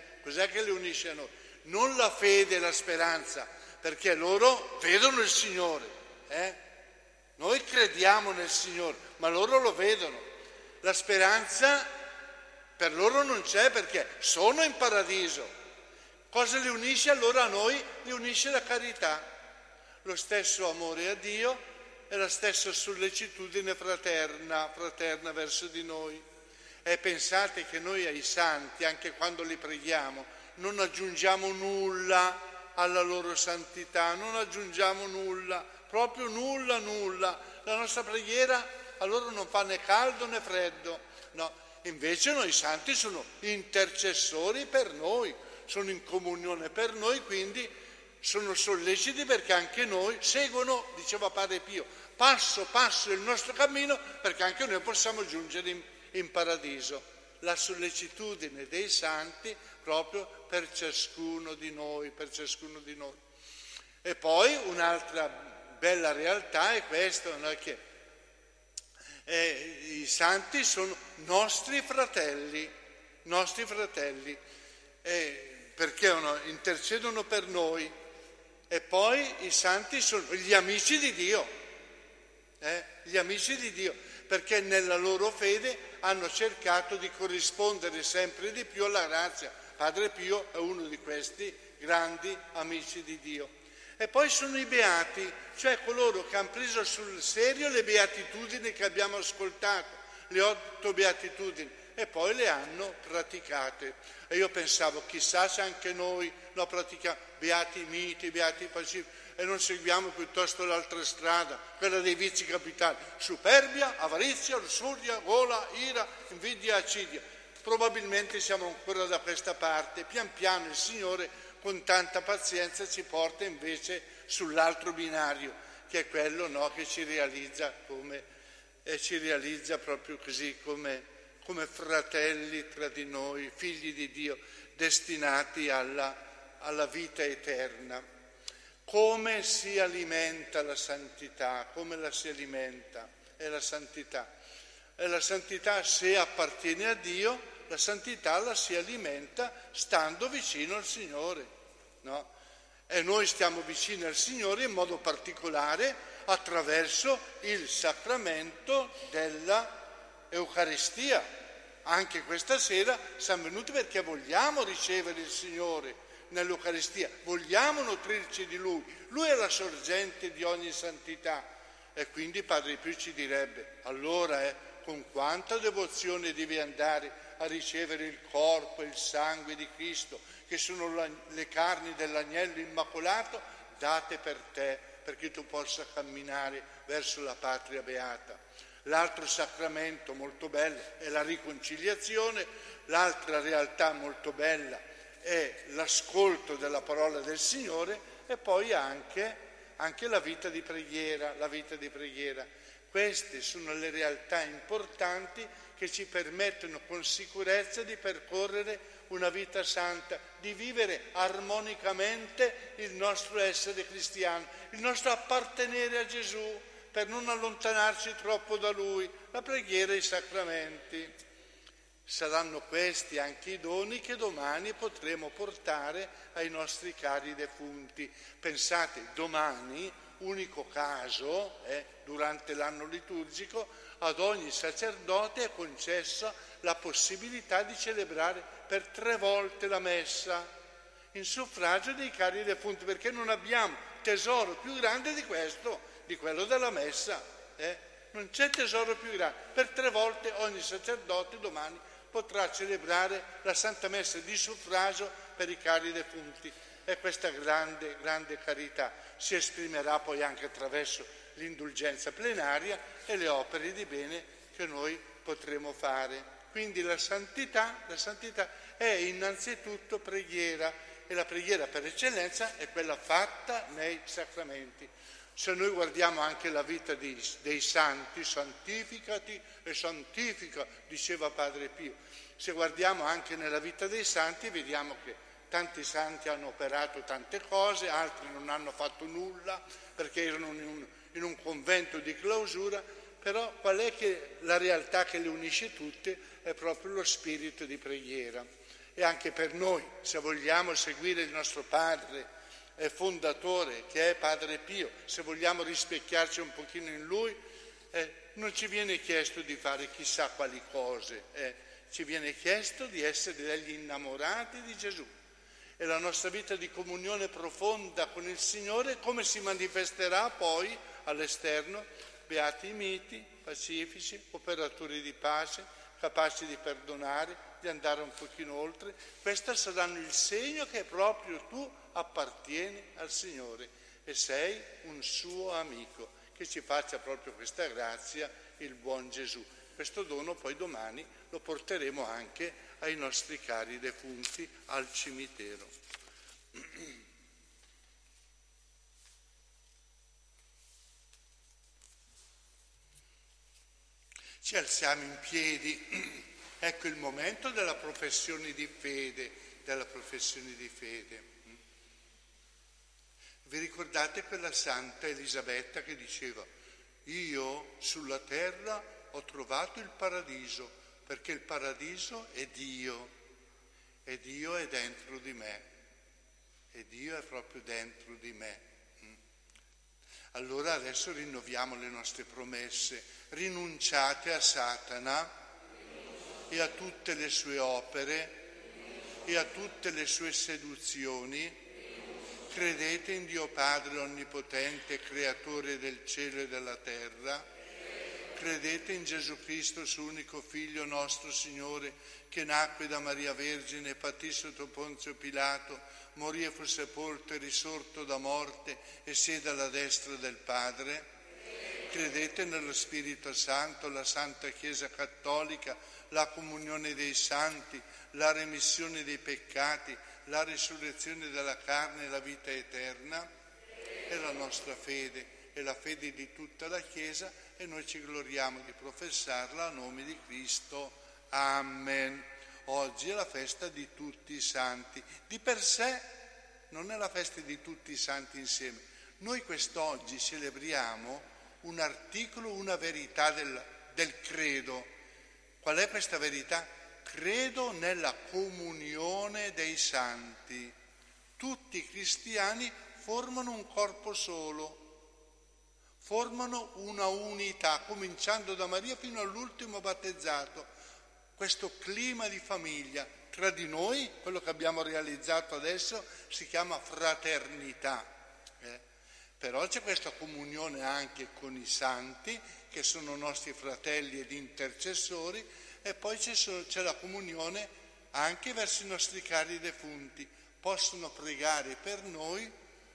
Speaker 7: Non la fede e la speranza, perché loro vedono il Signore. Noi crediamo nel Signore, ma loro lo vedono. La speranza per loro non c'è perché sono in paradiso. Cosa li unisce? Allora a noi li unisce la carità, lo stesso amore a Dio e la stessa sollecitudine fraterna verso di noi. E pensate che noi ai santi, anche quando li preghiamo, non aggiungiamo nulla alla loro santità, non aggiungiamo nulla, proprio nulla. La nostra preghiera a loro non fa né caldo né freddo, no. Invece noi santi sono intercessori per noi, sono in comunione per noi, quindi sono solleciti perché anche noi seguono, diceva Padre Pio, passo il nostro cammino perché anche noi possiamo giungere in paradiso. La sollecitudine dei santi proprio per ciascuno di noi. E poi un'altra bella realtà è questa, no? Che i santi sono nostri fratelli, perché intercedono per noi. E poi i santi sono gli amici di Dio, perché nella loro fede hanno cercato di corrispondere sempre di più alla grazia. Padre Pio è uno di questi grandi amici di Dio. E poi sono i beati, cioè coloro che hanno preso sul serio le beatitudini che abbiamo ascoltato, le 8 beatitudini, e poi le hanno praticate. E io pensavo, chissà se anche noi lo pratichiamo, beati miti, beati pacifici, e non seguiamo piuttosto l'altra strada, quella dei vizi capitali, superbia, avarizia, lussuria, gola, ira, invidia, accidia. Probabilmente siamo ancora da questa parte. Pian piano il Signore con tanta pazienza ci porta invece sull'altro binario, che è quello, no, che ci realizza proprio così come fratelli tra di noi, figli di Dio, destinati alla vita eterna. Come si alimenta la santità? Come la si alimenta? È la santità. E la santità, se appartiene a Dio, la santità la si alimenta stando vicino al Signore, no? E noi stiamo vicini al Signore in modo particolare attraverso il sacramento della Eucaristia. Anche questa sera siamo venuti perché vogliamo ricevere il Signore nell'Eucaristia, vogliamo nutrirci di Lui. Lui è la sorgente di ogni santità. E quindi Padre Pio ci direbbe, allora con quanta devozione devi andare a ricevere il corpo e il sangue di Cristo, che sono le carni dell'agnello immacolato, date per te, perché tu possa camminare verso la patria beata. L'altro sacramento molto bello è la riconciliazione, l'altra realtà molto bella è l'ascolto della parola del Signore, e poi anche la vita di preghiera, Queste sono le realtà importanti che ci permettono con sicurezza di percorrere una vita santa, di vivere armonicamente il nostro essere cristiano, il nostro appartenere a Gesù, per non allontanarci troppo da Lui, la preghiera e i sacramenti. Saranno questi anche i doni che domani potremo portare ai nostri cari defunti. Pensate, domani, unico caso, durante l'anno liturgico, ad ogni sacerdote è concessa la possibilità di celebrare per 3 volte la messa in suffragio dei cari defunti, perché non abbiamo tesoro più grande di questo, di quello della messa. Non c'è tesoro più grande. Per 3 volte ogni sacerdote domani potrà celebrare la Santa Messa di suffragio per i cari defunti. E questa grande, grande carità si esprimerà poi anche attraverso l'indulgenza plenaria e le opere di bene che noi potremo fare. Quindi la santità è innanzitutto preghiera, e la preghiera per eccellenza è quella fatta nei sacramenti. Se noi guardiamo anche la vita dei santi, santificati e santifica, diceva Padre Pio. Se guardiamo anche nella vita dei santi, vediamo che tanti santi hanno operato tante cose, altri non hanno fatto nulla perché erano in un convento di clausura, però qual è che la realtà che le unisce tutte è proprio lo spirito di preghiera. E anche per noi, se vogliamo seguire il nostro Padre e fondatore che è Padre Pio, se vogliamo rispecchiarci un pochino in Lui, Non ci viene chiesto di fare chissà quali cose, ci viene chiesto di essere degli innamorati di Gesù. E la nostra vita di comunione profonda con il Signore come si manifesterà poi all'esterno? Beati i miti, pacifici, operatori di pace, capaci di perdonare, di andare un pochino oltre. Questi saranno il segno che proprio tu appartieni al Signore e sei un suo amico. Che ci faccia proprio questa grazia il buon Gesù. Questo dono poi domani lo porteremo anche ai nostri cari defunti al cimitero. Ci alziamo in piedi, ecco il momento della professione di fede, Vi ricordate quella santa Elisabetta che diceva: io sulla terra ho trovato il paradiso, perché il paradiso è Dio, e Dio è dentro di me, e Dio è proprio dentro di me. Allora adesso rinnoviamo le nostre promesse: rinunciate a Satana e a tutte le sue opere e a tutte le sue seduzioni. Credete in Dio Padre Onnipotente, Creatore del cielo e della terra. Credete in Gesù Cristo, suo unico Figlio nostro Signore, che nacque da Maria Vergine, patì sotto Ponzio Pilato, morì e fu sepolto e risorto da morte e siede alla destra del Padre. Credete nello Spirito Santo, la Santa Chiesa Cattolica, la comunione dei santi, la remissione dei peccati, la risurrezione della carne e la vita eterna. È la nostra fede, è la fede di tutta la Chiesa e noi ci gloriamo di professarla a nome di Cristo. Amen. Oggi è la festa di tutti i santi. Di per sé non è la festa di tutti i santi insieme. Noi quest'oggi celebriamo un articolo, una verità del credo. Qual è questa verità? Credo nella comunione dei santi. Tutti i cristiani formano un corpo solo, formano una unità, cominciando da Maria fino all'ultimo battezzato. Questo clima di famiglia tra di noi, quello che abbiamo realizzato adesso, si chiama fraternità. Però c'è questa comunione anche con i santi, che sono nostri fratelli ed intercessori, e poi c'è la comunione anche verso i nostri cari defunti. Possono pregare per noi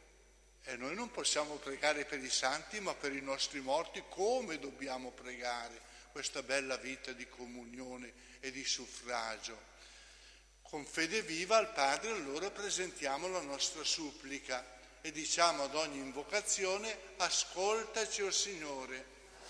Speaker 7: e noi non possiamo pregare per i santi, ma per i nostri morti come dobbiamo pregare questa bella vita di comunione e di suffragio. Con fede viva al Padre allora presentiamo la nostra supplica e diciamo ad ogni invocazione: ascoltaci, o Signore.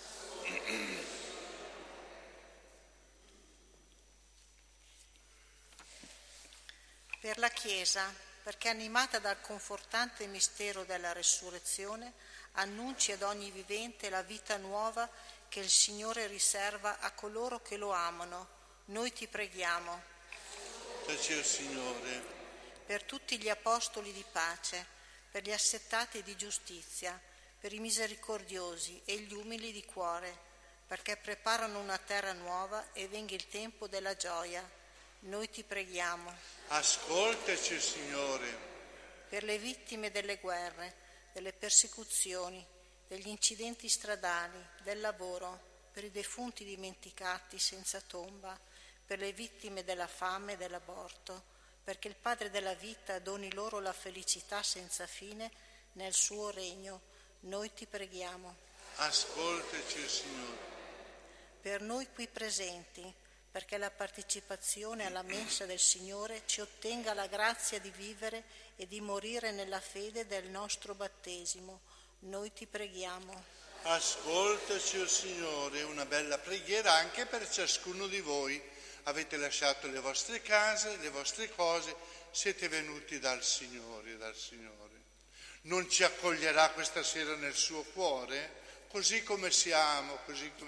Speaker 2: Per la Chiesa, perché animata dal confortante mistero della resurrezione, annunci ad ogni vivente la vita nuova che il Signore riserva a coloro che lo amano. Noi ti preghiamo.
Speaker 7: Ascoltaci, o Signore.
Speaker 2: Per tutti gli apostoli di pace, per gli assetati di giustizia, per i misericordiosi e gli umili di cuore, perché preparano una terra nuova e venga il tempo della gioia. Noi ti preghiamo.
Speaker 7: Ascoltaci, Signore.
Speaker 2: Per le vittime delle guerre, delle persecuzioni, degli incidenti stradali, del lavoro, per i defunti dimenticati senza tomba, per le vittime della fame e dell'aborto, perché il Padre della vita doni loro la felicità senza fine nel suo regno. Noi ti preghiamo.
Speaker 7: Ascoltaci, Signore.
Speaker 2: Per noi qui presenti, perché la partecipazione alla mensa del Signore ci ottenga la grazia di vivere e di morire nella fede del nostro battesimo. Noi ti preghiamo.
Speaker 7: Ascoltaci, o Signore, una bella preghiera anche per ciascuno di voi. Avete lasciato le vostre case, le vostre cose, siete venuti dal Signore, Non ci accoglierà questa sera nel suo cuore? Così come siamo.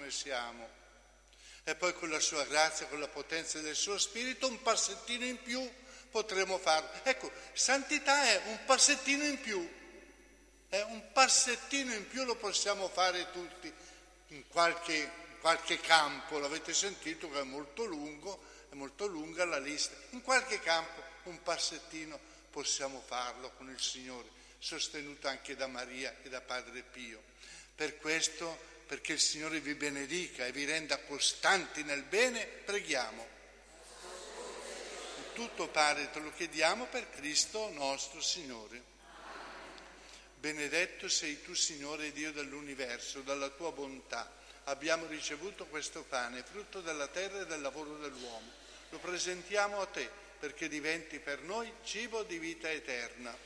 Speaker 7: E poi con la sua grazia, con la potenza del suo Spirito, un passettino in più potremo farlo. Ecco, santità è un passettino in più. Un passettino in più lo possiamo fare tutti. in qualche campo, l'avete sentito che è molto lunga la lista, in qualche campo un passettino possiamo farlo con il Signore, sostenuto anche da Maria e da Padre Pio. Per questo, perché il Signore vi benedica e vi renda costanti nel bene, preghiamo. Tutto, Padre, te lo chiediamo per Cristo nostro Signore. Benedetto sei tu, Signore Dio dell'universo, dalla tua bontà abbiamo ricevuto questo pane, frutto della terra e del lavoro dell'uomo. Lo presentiamo a te perché diventi per noi cibo di vita eterna.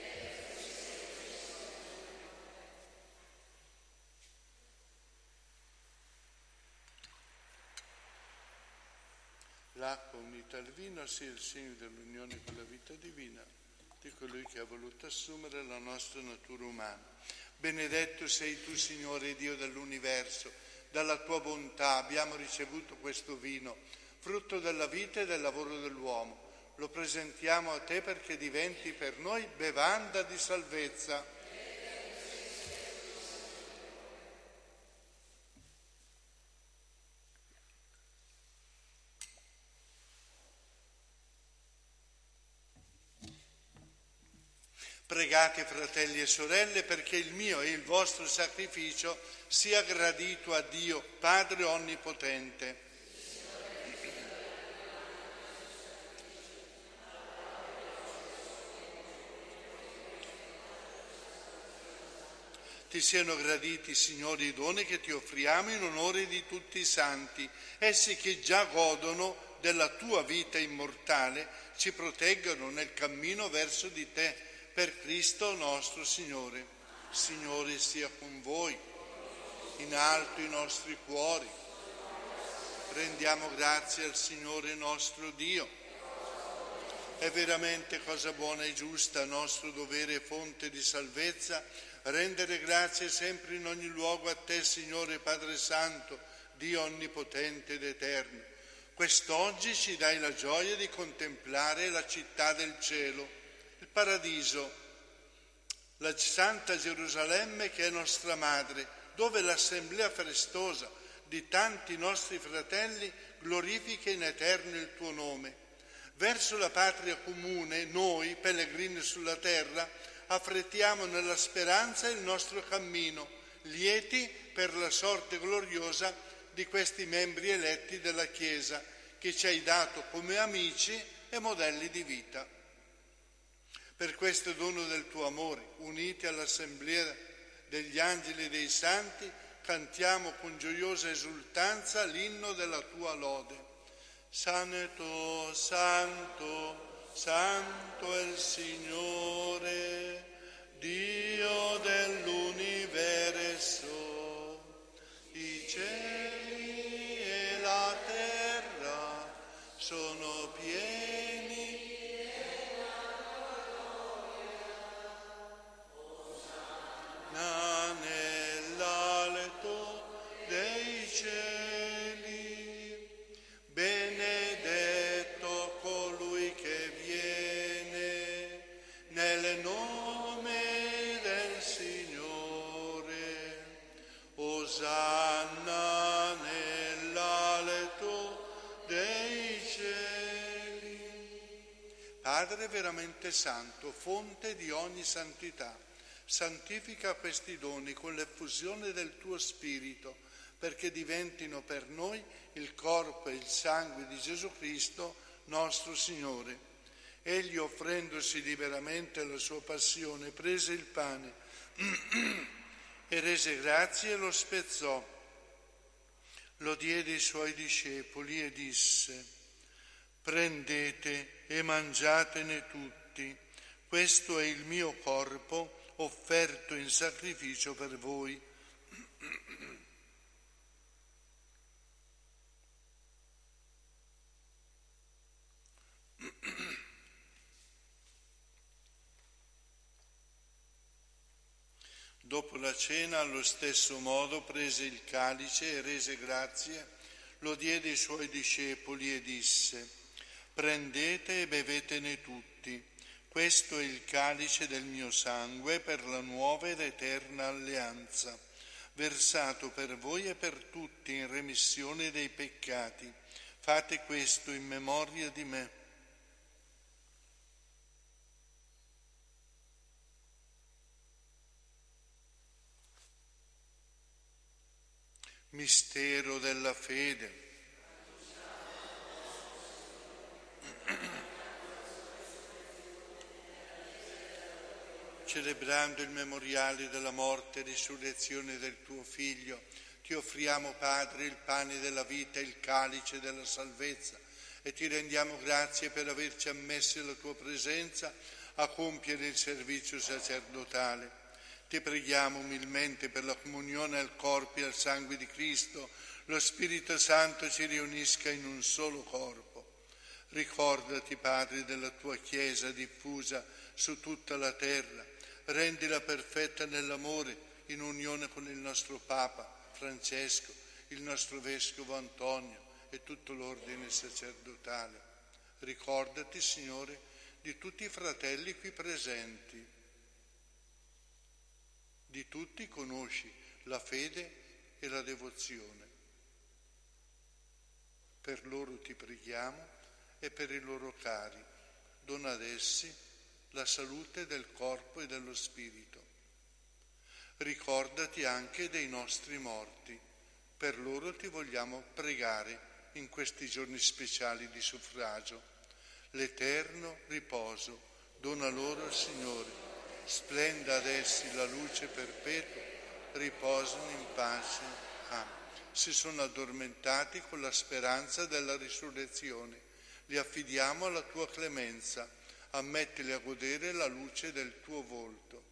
Speaker 7: L'acqua unita al vino sia il segno dell'unione con la vita divina di colui che ha voluto assumere la nostra natura umana. Benedetto sei tu, Signore Dio dell'universo, dalla tua bontà abbiamo ricevuto questo vino, frutto della vita e del lavoro dell'uomo. Lo presentiamo a te perché diventi per noi bevanda di salvezza. Pregate, fratelli e sorelle, perché il mio e il vostro sacrificio sia gradito a Dio, Padre Onnipotente. Ti siano graditi, Signore, i doni che ti offriamo in onore di tutti i santi, essi che già godono della tua vita immortale, ci proteggano nel cammino verso di te, per Cristo nostro Signore. Signore sia con voi, in alto i nostri cuori. Rendiamo grazie al Signore nostro Dio. È veramente cosa buona e giusta, nostro dovere e fonte di salvezza, rendere grazie sempre in ogni luogo a te, Signore Padre Santo, Dio onnipotente ed eterno. Quest'oggi ci dai la gioia di contemplare la città del cielo, il paradiso, la Santa Gerusalemme che è nostra madre, dove l'assemblea festosa di tanti nostri fratelli glorifica in eterno il tuo nome. Verso la patria comune, noi, pellegrini sulla terra, affrettiamo nella speranza il nostro cammino, lieti per la sorte gloriosa di questi membri eletti della Chiesa, che ci hai dato come amici e modelli di vita. Per questo dono del tuo amore, uniti all'assemblea degli angeli e dei santi, cantiamo con gioiosa esultanza l'inno della tua lode. Santo, Santo, Santo è il Signore, Dio dell'universo. I cieli e la terra sono pieni nell'alto dei cieli. Benedetto colui che viene nel nome del Signore. Osanna nell'alto dei cieli. Padre veramente santo, fonte di ogni santità, santifica questi doni con l'effusione del tuo Spirito, perché diventino per noi il corpo e il sangue di Gesù Cristo, nostro Signore. Egli, offrendosi liberamente alla sua passione, prese il pane e rese grazie e lo spezzò. Lo diede ai suoi discepoli e disse: prendete e mangiatene tutti, questo è il mio corpo offerto in sacrificio per voi. Dopo la cena, allo stesso modo, prese il calice e rese grazie, lo diede ai suoi discepoli e disse: prendete e bevetene tutti. Questo è il calice del mio sangue per la nuova ed eterna alleanza. versato per voi e per tutti in remissione dei peccati. Fate questo in memoria di me. Mistero della fede. Celebrando il memoriale della morte e risurrezione del tuo Figlio, ti offriamo, Padre, il pane della vita e il calice della salvezza e ti rendiamo grazie per averci ammessi alla tua presenza a compiere il servizio sacerdotale. Ti preghiamo umilmente per la comunione al corpo e al sangue di Cristo, lo Spirito Santo ci riunisca in un solo corpo. Ricordati, Padre, della tua Chiesa diffusa su tutta la terra. Rendila perfetta nell'amore, in unione con il nostro Papa Francesco, il nostro Vescovo Antonio e tutto l'ordine sacerdotale. Ricordati, Signore, di tutti i fratelli qui presenti. Di tutti conosci la fede e la devozione. Per loro ti preghiamo e per i loro cari. Dona ad essi la salute del corpo e dello spirito. Ricordati anche dei nostri morti. Per loro ti vogliamo pregare in questi giorni speciali di suffragio. L'eterno riposo dona loro, Signore. Splenda ad essi la luce perpetua. Riposano in pace. Amen. Si sono addormentati con la speranza della risurrezione. Li affidiamo alla tua clemenza. Ammettili a godere la luce del tuo volto.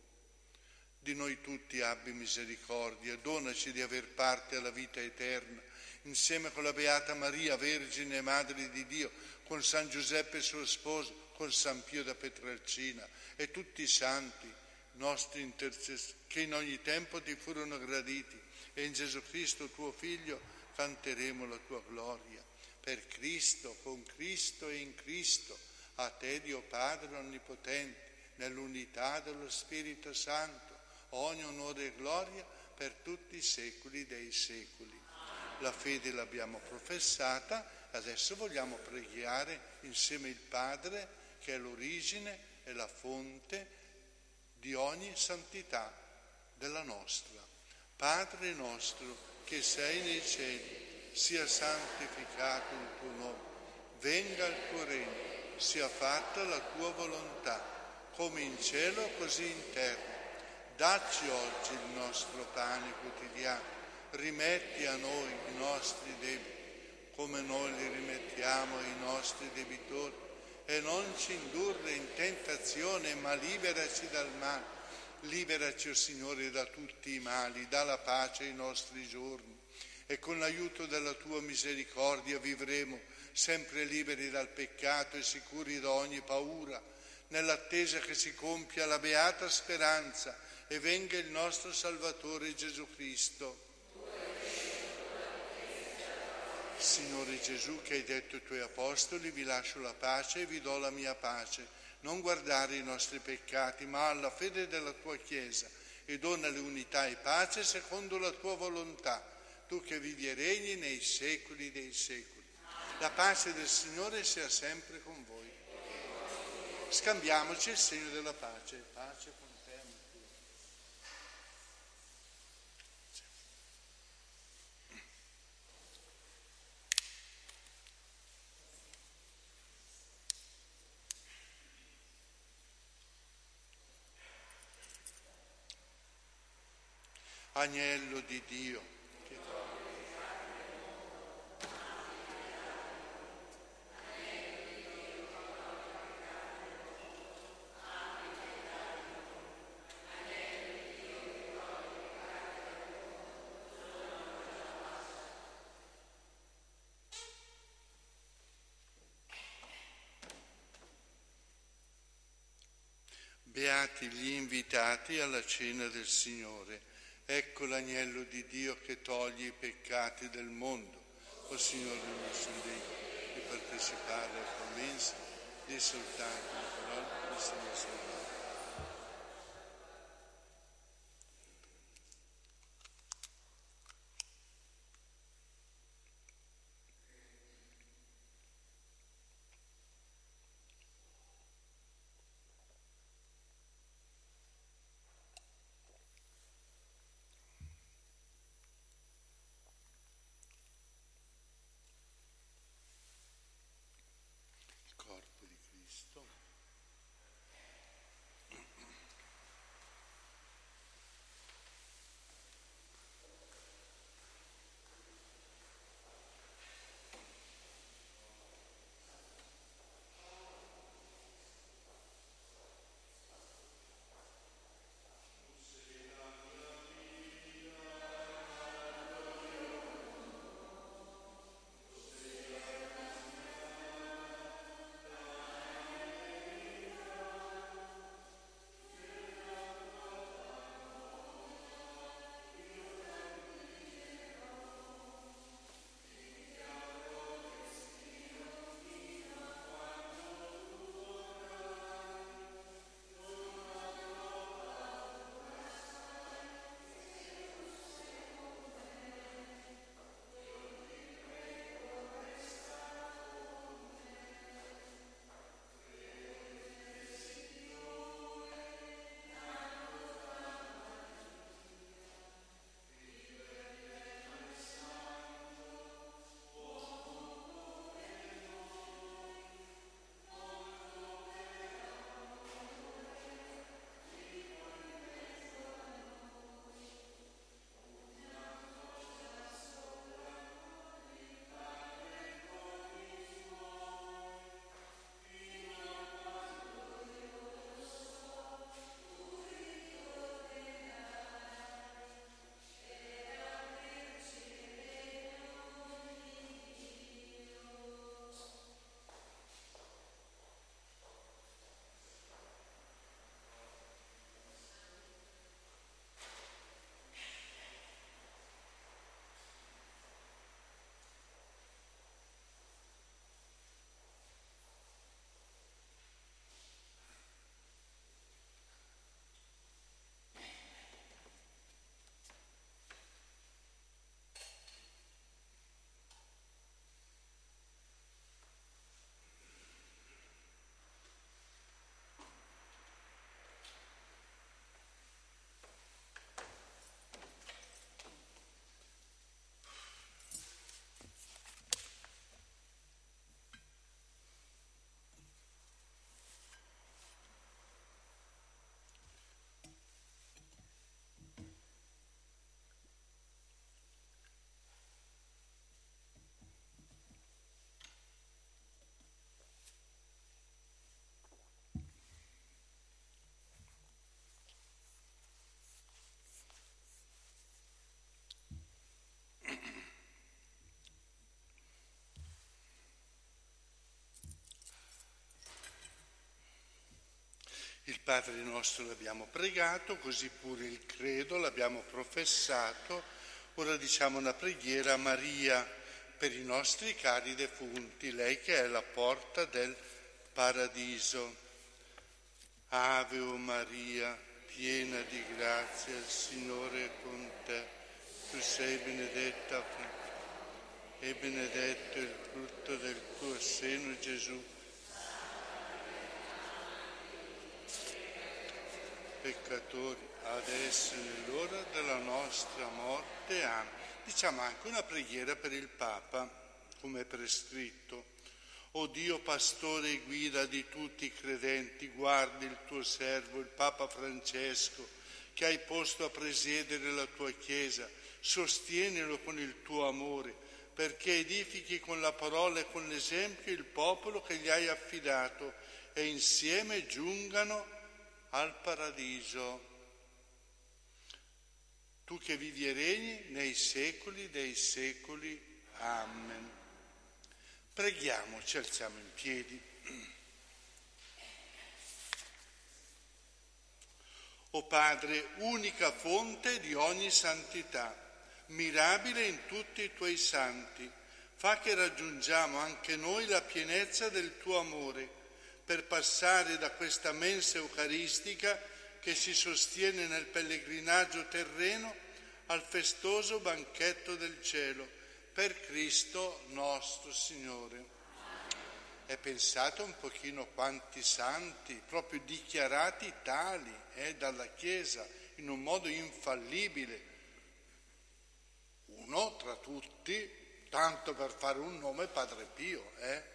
Speaker 7: Di noi tutti abbi misericordia, donaci di aver parte alla vita eterna, insieme con la Beata Maria, Vergine e Madre di Dio, con San Giuseppe suo sposo, con San Pio da Petralcina e tutti i santi, nostri intercessori, che in ogni tempo ti furono graditi, e in Gesù Cristo tuo Figlio canteremo la tua gloria. Per Cristo, con Cristo e in Cristo, a te, Dio Padre Onnipotente, nell'unità dello Spirito Santo, ogni onore e gloria per tutti i secoli dei secoli. La fede l'abbiamo professata, adesso vogliamo pregare insieme il Padre, che è l'origine e la fonte di ogni santità della nostra. Padre nostro, che sei nei cieli, sia santificato il tuo nome, venga il tuo regno, sia fatta la tua volontà, come in cielo così in terra. Dacci oggi il nostro pane quotidiano, rimetti a noi i nostri debiti, come noi li rimettiamo ai nostri debitori, e non ci indurre in tentazione, ma liberaci dal male. Liberaci, o Signore, da tutti i mali, dà la pace ai nostri giorni, e con l'aiuto della tua misericordia vivremo sempre liberi dal peccato e sicuri da ogni paura, nell'attesa che si compia la beata speranza e venga il nostro Salvatore Gesù Cristo. Signore Gesù, che hai detto ai tuoi apostoli, vi lascio la pace e vi do la mia pace. Non guardare i nostri peccati, ma alla fede della tua Chiesa, e dona l'unità e pace secondo la tua volontà, tu che vivi e regni nei secoli dei secoli. La pace del Signore sia sempre con voi. Scambiamoci il segno della pace. Pace con te, Matteo. Agnello di Dio, beati gli invitati alla cena del Signore. Ecco l'agnello di Dio che toglie i peccati del mondo. O Signore, non sono degno di partecipare alla tua mensa, di soltanto una parola, di Signore salvato. Il Padre nostro l'abbiamo pregato, così pure il credo l'abbiamo professato. Ora diciamo una preghiera a Maria per i nostri cari defunti, lei che è la porta del paradiso. Ave o Maria, piena di grazia, il Signore è con te. Tu sei benedetta e benedetto il frutto del tuo seno, Gesù. Peccatori, adesso è l'ora della nostra morte. Amen. Diciamo anche una preghiera per il Papa, come è prescritto. O Dio, pastore e guida di tutti i credenti, guardi il tuo servo, il Papa Francesco, che hai posto a presiedere la tua Chiesa, sostienilo con il tuo amore, perché edifichi con la parola e con l'esempio il popolo che gli hai affidato e insieme giungano al paradiso. Tu che vivi e regni nei secoli dei secoli. Amen. Preghiamo, ci alziamo in piedi. O Padre, unica fonte di ogni santità, mirabile in tutti i tuoi santi, fa che raggiungiamo anche noi la pienezza del tuo amore, per passare da questa mensa eucaristica che si sostiene nel pellegrinaggio terreno al festoso banchetto del cielo, per Cristo nostro Signore. E pensate un pochino quanti santi, proprio dichiarati tali dalla Chiesa, in un modo infallibile. Uno tra tutti, tanto per fare un nome, Padre Pio,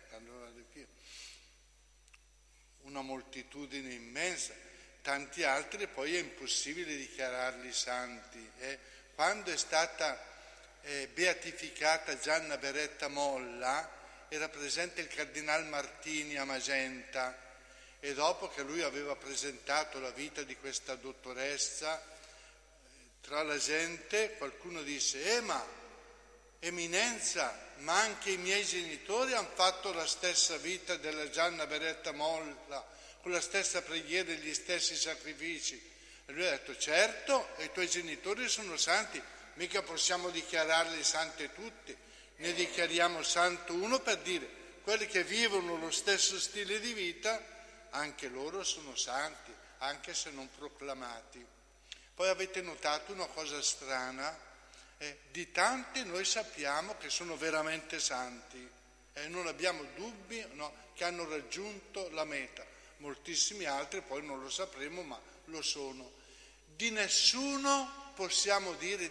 Speaker 7: una moltitudine immensa, tanti altri poi è impossibile dichiararli santi. Quando è stata beatificata Gianna Beretta Molla, era presente il Cardinal Martini a Magenta, e dopo che lui aveva presentato la vita di questa dottoressa, tra la gente qualcuno disse: ma Eminenza, ma anche i miei genitori hanno fatto la stessa vita della Gianna Beretta Molla, con la stessa preghiera e gli stessi sacrifici. E lui ha detto: certo, e i tuoi genitori sono santi, mica possiamo dichiararli santi tutti, ne dichiariamo santo uno per dire quelli che vivono lo stesso stile di vita, anche loro sono santi, anche se non proclamati. Poi avete notato una cosa strana? Di tanti noi sappiamo che sono veramente santi, non abbiamo dubbi che hanno raggiunto la meta. Moltissimi altri poi non lo sapremo, ma lo sono. Di nessuno possiamo dire,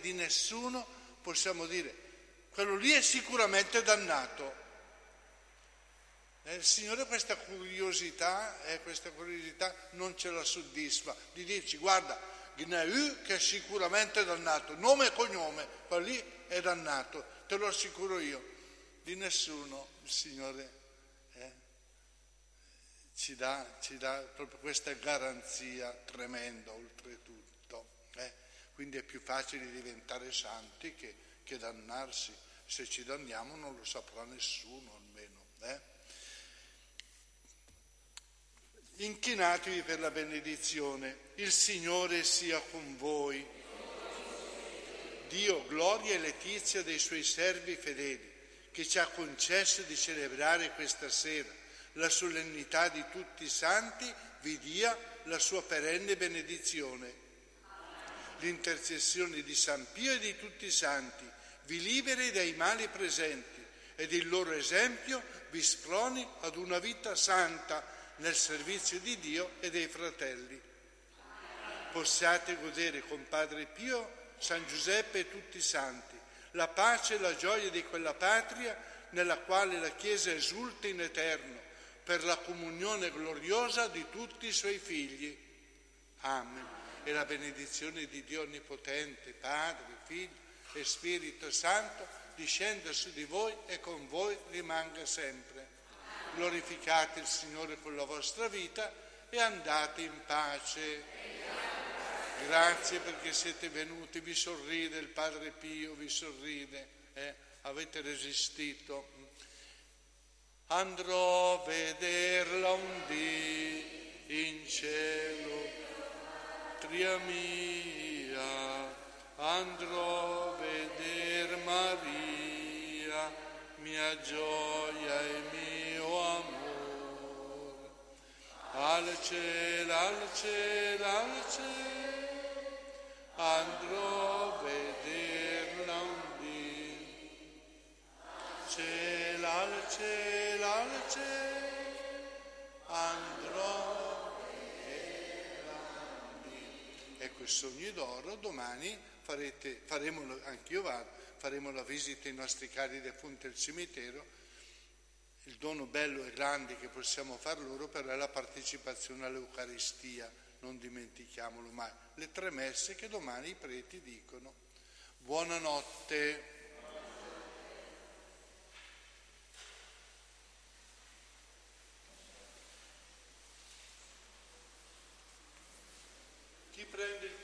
Speaker 7: quello lì è sicuramente dannato. Il Signore questa curiosità non ce la soddisfa, di dirci: guarda, Gneu che è sicuramente dannato, nome e cognome, quello lì è dannato, te lo assicuro io. Di nessuno il Signore ci dà proprio questa garanzia tremenda, oltretutto. Quindi è più facile diventare santi che dannarsi. Se ci danniamo non lo saprà nessuno almeno. Inchinatevi per la benedizione. Il Signore sia con voi. Dio, gloria e letizia dei suoi servi fedeli, che ci ha concesso di celebrare questa sera la solennità di tutti i santi, vi dia la sua perenne benedizione. L'intercessione di San Pio e di tutti i santi vi liberi dai mali presenti ed il loro esempio vi sproni ad una vita santa nel servizio di Dio e dei fratelli. Possiate godere con Padre Pio, San Giuseppe e tutti i santi la pace e la gioia di quella patria nella quale la Chiesa esulta in eterno per la comunione gloriosa di tutti i suoi figli. Amen. E la benedizione di Dio Onnipotente, Padre, Figlio e Spirito Santo, discenda su di voi e con voi rimanga sempre. Glorificate il Signore con la vostra vita e andate in pace. Grazie perché siete venuti, vi sorride il Padre Pio, vi sorride, avete resistito. Andrò a vederla un dì in cielo. gloria mia, andrò a veder Maria, mia gioia e mio amore. Al cielo, al cielo, al cielo, andrò a vederla un dì. Cielo, al cielo, al cielo, andrò a vederla un dì. Ecco il Sogno d'Oro, domani faremo, anch'io vado, faremo la visita ai nostri cari defunti al cimitero. Il dono bello e grande che possiamo far loro però è la partecipazione all'Eucaristia, non dimentichiamolo mai. Le 3 messe che domani i preti dicono. Buonanotte. Chi prende il